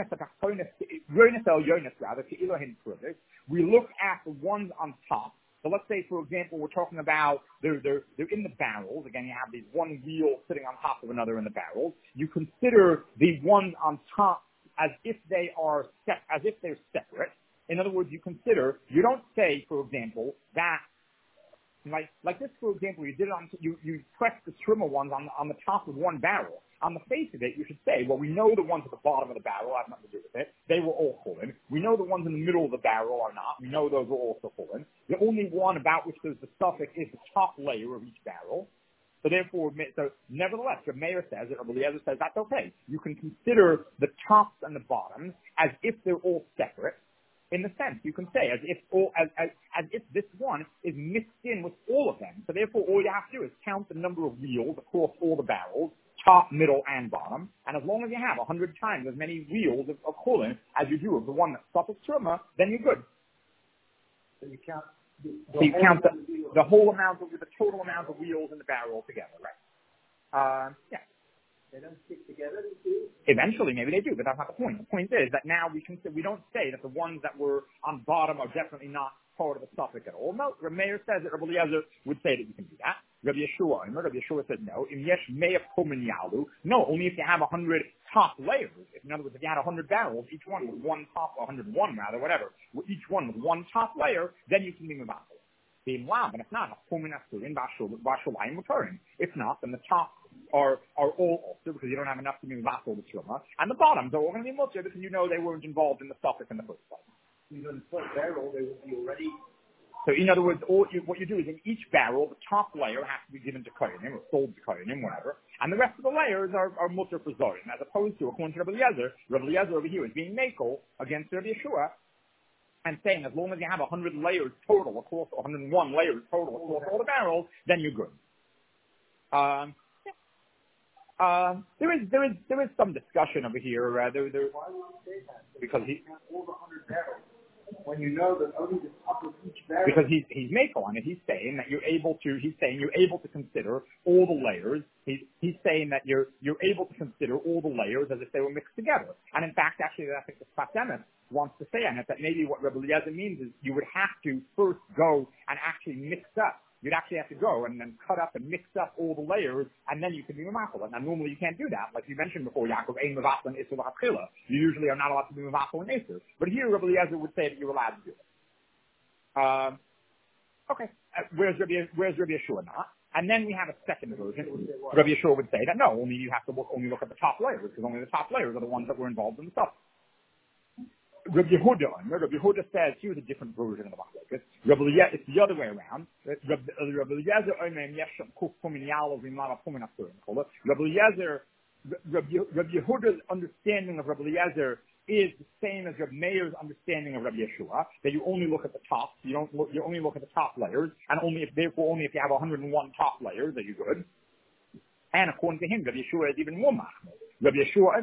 We look at the ones on top. So let's say, for example, we're talking about they're in the barrels. Again, you have these one wheel sitting on top of another in the barrels. You consider the ones on top as if they're separate. In other words, you don't say, for example, that like this, for example, you pressed the trimmer ones on the top of one barrel. On the face of it, you should say, well, we know the ones at the bottom of the barrel have nothing to do with it. They were all chulin. We know the ones in the middle of the barrel are not. We know those are also chulin. The only one about which there's the suffix is the top layer of each barrel. So therefore, nevertheless, the Meir says, or Eliezer says, that's okay. You can consider the tops and the bottoms as if they're all separate. In the sense, you can say as if this one is mixed in with all of them. So therefore, all you have to do is count the number of wheels across all the barrels, top, middle, and bottom. And as long as you have 100 times as many wheels of cholin as you do of the one that suffers truma, then you're good. So you count the whole amount of the total amount of wheels in the barrel together, right? Yeah. They don't stick together, do? Eventually, maybe they do, but that's not the point. The point is that now we don't say that the ones that were on bottom are definitely not part of the suffix at all. No, Meir says that Rabbi Eliezer would say that you can do that. Rabbi Yeshua said no. Im yesh mea pomen yalu. No, only if you have 100 top layers. In other words, if you had 100 barrels, each one with one top, 101 rather, whatever, each one with one top layer, then you can be mevasel. But if not, if not, then the top are all also because you don't have enough to be mevasel with truma, and the bottoms are all going to be mutter because you know they weren't involved in the suffix in the first place. Even the first barrel, they will be already. So in other words, what you do is in each barrel, the top layer has to be given to koyanim or sold to koyanim, whatever, and the rest of the layers are mutter for zorim, as opposed to, according to Rabbi Eliezer over here is being makel against Rabbi Yeshua, and saying as long as you have 100 layers total across 101 layers total across all the barrels, then you're good. There is some discussion over here. Why would you say that? Because he all the 100 barrels. When you know that only the top of each barrel. Because he's makel on it. He's saying that you're able to consider all the layers. He's saying that you're able to consider all the layers as if they were mixed together. And in fact, actually, I think the Sfat Emes wants to say on it that maybe what Rebbe Eliezer means is you would have to first go and actually mix up. You'd actually have to go and then cut up and mix up all the layers, and then you can be mevasel. Now, normally you can't do that. Like you mentioned before, Yaakov, ein mevasel and isur v'hatchila. You usually are not allowed to be mevasel and isur. But here, Rebbe Eliezer would say that you're allowed to do it. Okay. Where's Rabbi Yeshua not? And then we have a second version. Rabbi Yeshua would say that no, only you have to look at the top layers, because only the top layers are the ones that were involved in the stuff. Rabbi Yehuda says, here's a different version of the Machlokes. It's the other way around. Rabbi Yehuda's understanding of Rabbi Eliezer is the same as Rabbi Meir's understanding of Rabbi Yeshua, that you only look at the tops, you only look at the top layers, and only if you have 101 top layers are you good. And according to him, Rabbi Yeshua is even more machmir. Rabbi Yeshua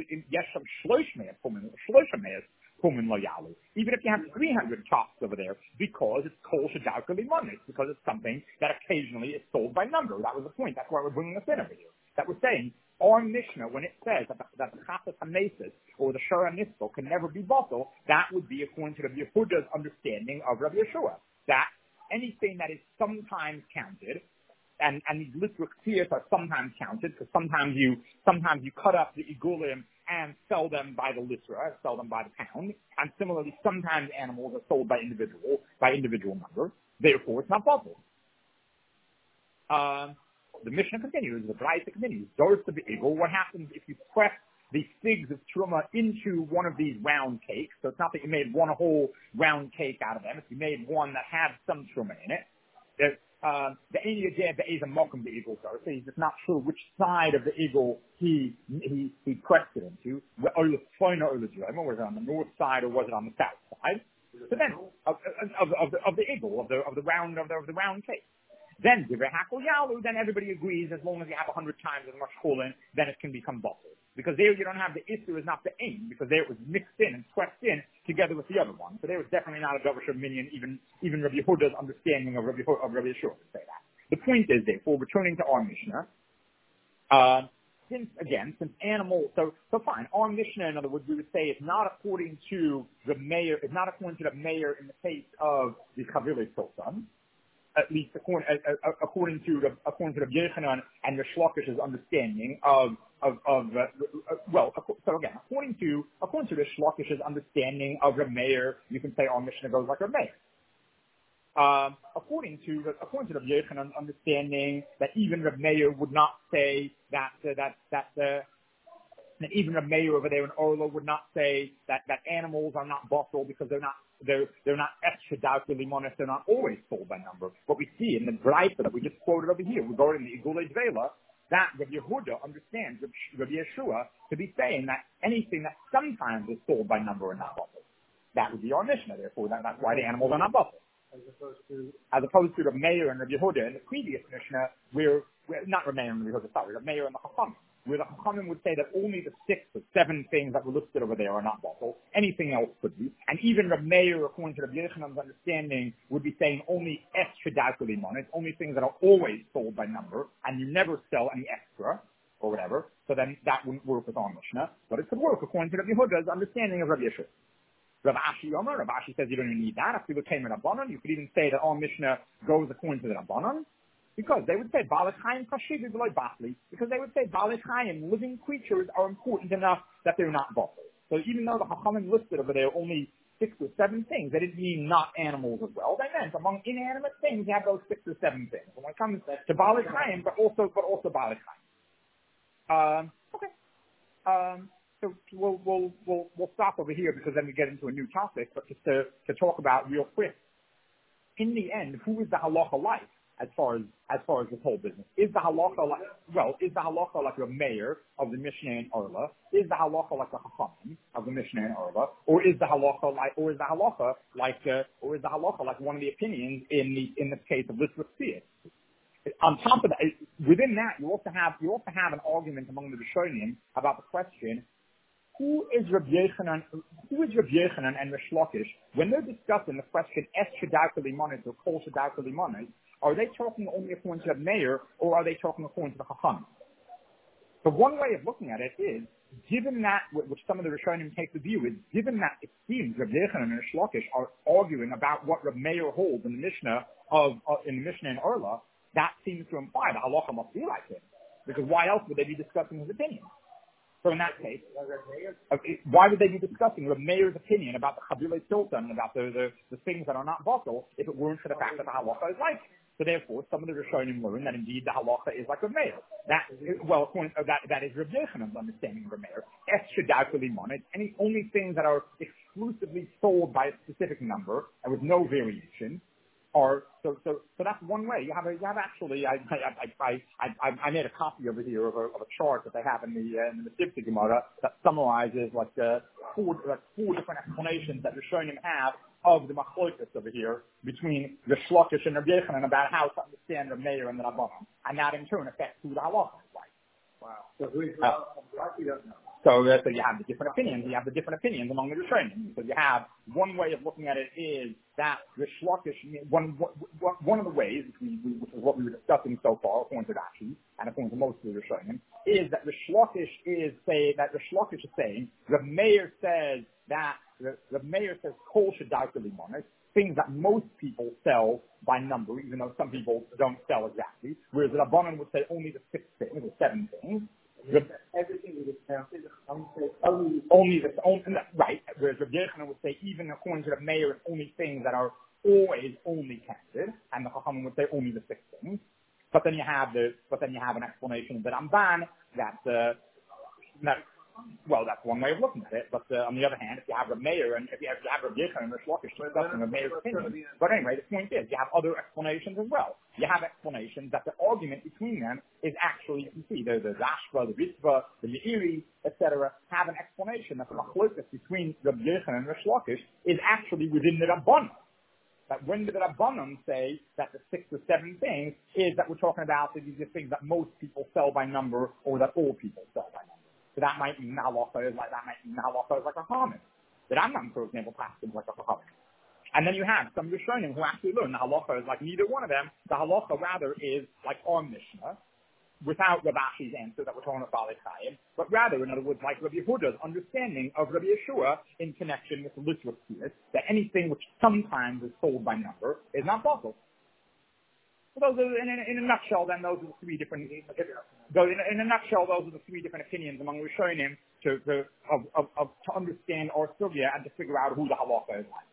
even if you have 300 tops over there, because it's kol shadauka limanis, because it's something that occasionally is sold by number. That was the point. That's why we're bringing this in over here. That we're saying, our Mishnah, when it says that the chasas hamesis or the shara nispo can never be bottled, that would be according to Rabbi Yehuda's understanding of Rabbi Yeshua. That anything that is sometimes counted, and these literal ktiyas are sometimes counted, because sometimes you cut up the igulim and sell them by the litra, sell them by the pound, and similarly sometimes animals are sold by individual number. Therefore, it's not bottled. The Mishnah continues, the Braisa continues. Doris of the eagle, what happens if you press the figs of truma into one of these round cakes? So it's not that you made one whole round cake out of them. If you made one that had some truma in it, the Einiyah the Eza Mokum the eagle, so he's just not sure which side of the eagle he pressed it into. Was it on the north side or was it on the south side? So then of the eagle, of the round cake. Then then everybody agrees as long as you have 100 times as much cholin, then it can become bottled. Because there you don't have the issue is not the aim, because there it was mixed in and swept in together with the other one. So there was definitely not a Dover minion, even Rabbi Yehuda's understanding of Rabbi Yeshua to say that. The point is, therefore, returning to our Mishnah, since animal, so fine, our Mishnah, in other words, we would say it's not according to the mayor in the case of the Chavilei Sultan, at least according to the Yochanan and the Shlokish's understanding according to the Shlokish's understanding of Reb Meir, you can say our Mishnah goes like Reb Meir. According to the Yochanan's understanding, that even Reb Meir would not say that even Reb Meir over there in Orla would not say that animals are not bottled because they're not extra doubtful limonis, they're not always sold by number. What we see in the Braisa that we just quoted over here regarding the Igulei Dvela, that Rabbi Yehuda understands Rabbi Yeshua to be saying that anything that sometimes is sold by number are not bottled. That would be our Mishnah, therefore that's why the animals are not bottled. as opposed to the Meir and Rabbi Yehuda in the previous Mishnah, we're not Rabbi Meir and Rabbi Yehuda, sorry, Rabbi Meir and the Chachamim, where the Chachamim would say that only the 6 or 7 things that were listed over there are not bottle. Anything else could be. And even Rabbi Meir, according to Rabbi Yechanan's understanding, would be saying only extra monet, only things that are always sold by number, and you never sell any extra, or whatever. So then that wouldn't work with our Mishnah. But it could work according to Rabbi Yehuda's understanding of Rabbi Yeshua. Rav Ashi says you don't even need that. If you came in Rabbanon, you could even say that our Mishnah goes according to the Rabbanon, because they would say Baalei Chayim Kashiv is like Basli, because they would say Baalei Chayim, living creatures, are important enough that they're not bottled. So even though the Chachamim listed over there only 6 or 7 things, they didn't mean not animals as well. They meant among inanimate things you have those 6 or 7 things. And when it comes to Baalei Chayim, but also Baalei Chayim. Okay. So we'll stop over here because then we get into a new topic. But just to talk about real quick, in the end, who is the halacha like as far as this whole business? Is the halacha like a mayor of the Mishnah and Orla? Is the halacha like the Chachamim of the Mishnah and Orla? Or is the halacha like one of the opinions in the case of Lisbeth Tzia? On top of that, within that, you also have an argument among the Rishonim about the question: who is Rabbi Yechanan and Rish Lakish when they're discussing the question Es Shadaka Limonit or Kol Shadaka Limonit? Are they talking only according to the mayor, or are they talking according to the Chacham? So one way of looking at it is, given that, which some of the Rishonim take the view is, given that it seems Rabbi Yechanan and Rish Lakish are arguing about what Rabbi Meir holds in the Mishnah and Orla, that seems to imply the halacha must be like him, because why else would they be discussing his opinion? So in that case, why would they be discussing the mayor's opinion about the Chabulei Sultan and about the things that are not bottle if it weren't for the fact that the halacha is like him? So therefore, some of the Rishonim learn that indeed the halacha is like a mayor. That is Rabbi Yechanan's understanding of a mayor. Es Shadaka Limonit, any only things that are exclusively sold by a specific number and with no variation. So that's one way. You have actually. I made a copy over here of a chart that they have in the Sifti Gemara that summarizes four different explanations that Rishonim have of the machlokas over here between the Lakish and Rabbi Yechanan about how to understand the Meir and the Rabbanon, and that in turn affects who the halacha is like. Wow. So who is we don't know. So you have the different opinions. You have the different opinions among the Rishonim. So you have one way of looking at it is that Rish Lakish, one of the ways, which is what we were discussing so far, according to Rashi and according to most of the Rishonim, is that Rish Lakish is saying the mayor says that the mayor says Kol Shadaka Limonit, things that most people sell by number, even though some people don't sell exactly, whereas the Rabbanan would say only the 6 things or 7 things. Everything is counted. Right. Whereas Rabbi Yechanan would say, even according to the mayor, it's only things that are always only counted, and the Chachamim would say only the 6 things. But then you have an explanation of the Ramban that's one way of looking at it. But on the other hand, if you have a mayor and if you have Rabbi Yechanan and Rish Lakish discussing a mayor's opinion, but anyway, the point is you have other explanations as well. You have explanations that the argument between them is actually, you can see, the Rashba, the Ritva, the Meiri, etc., have an explanation that the machlokas between Rabbi Yechanan and Rish Lakish is actually within the Rabbanon. That when the Rabbanon say that the 6 or 7 things is that we're talking about these are things that most people sell by number or that all people sell by number. So that might mean the halacha is like a Haman. The Rambam, for example, passes like a Haman. And then you have some Rishonim who actually learn the halacha is like neither one of them. The halacha rather is like our Mishnah, without Rav Ashi's answer that we're talking about Baalei Chayim, but rather, in other words, like Rabbi Yehuda's understanding of Rabbi Yeshua in connection with the Lisbeth Tzia, that anything which sometimes is sold by number is not possible. So those are, in a nutshell, then those are the 3 different. In a nutshell, those are the 3 different opinions among Rishonim to understand our sugya and to figure out who the halacha is like.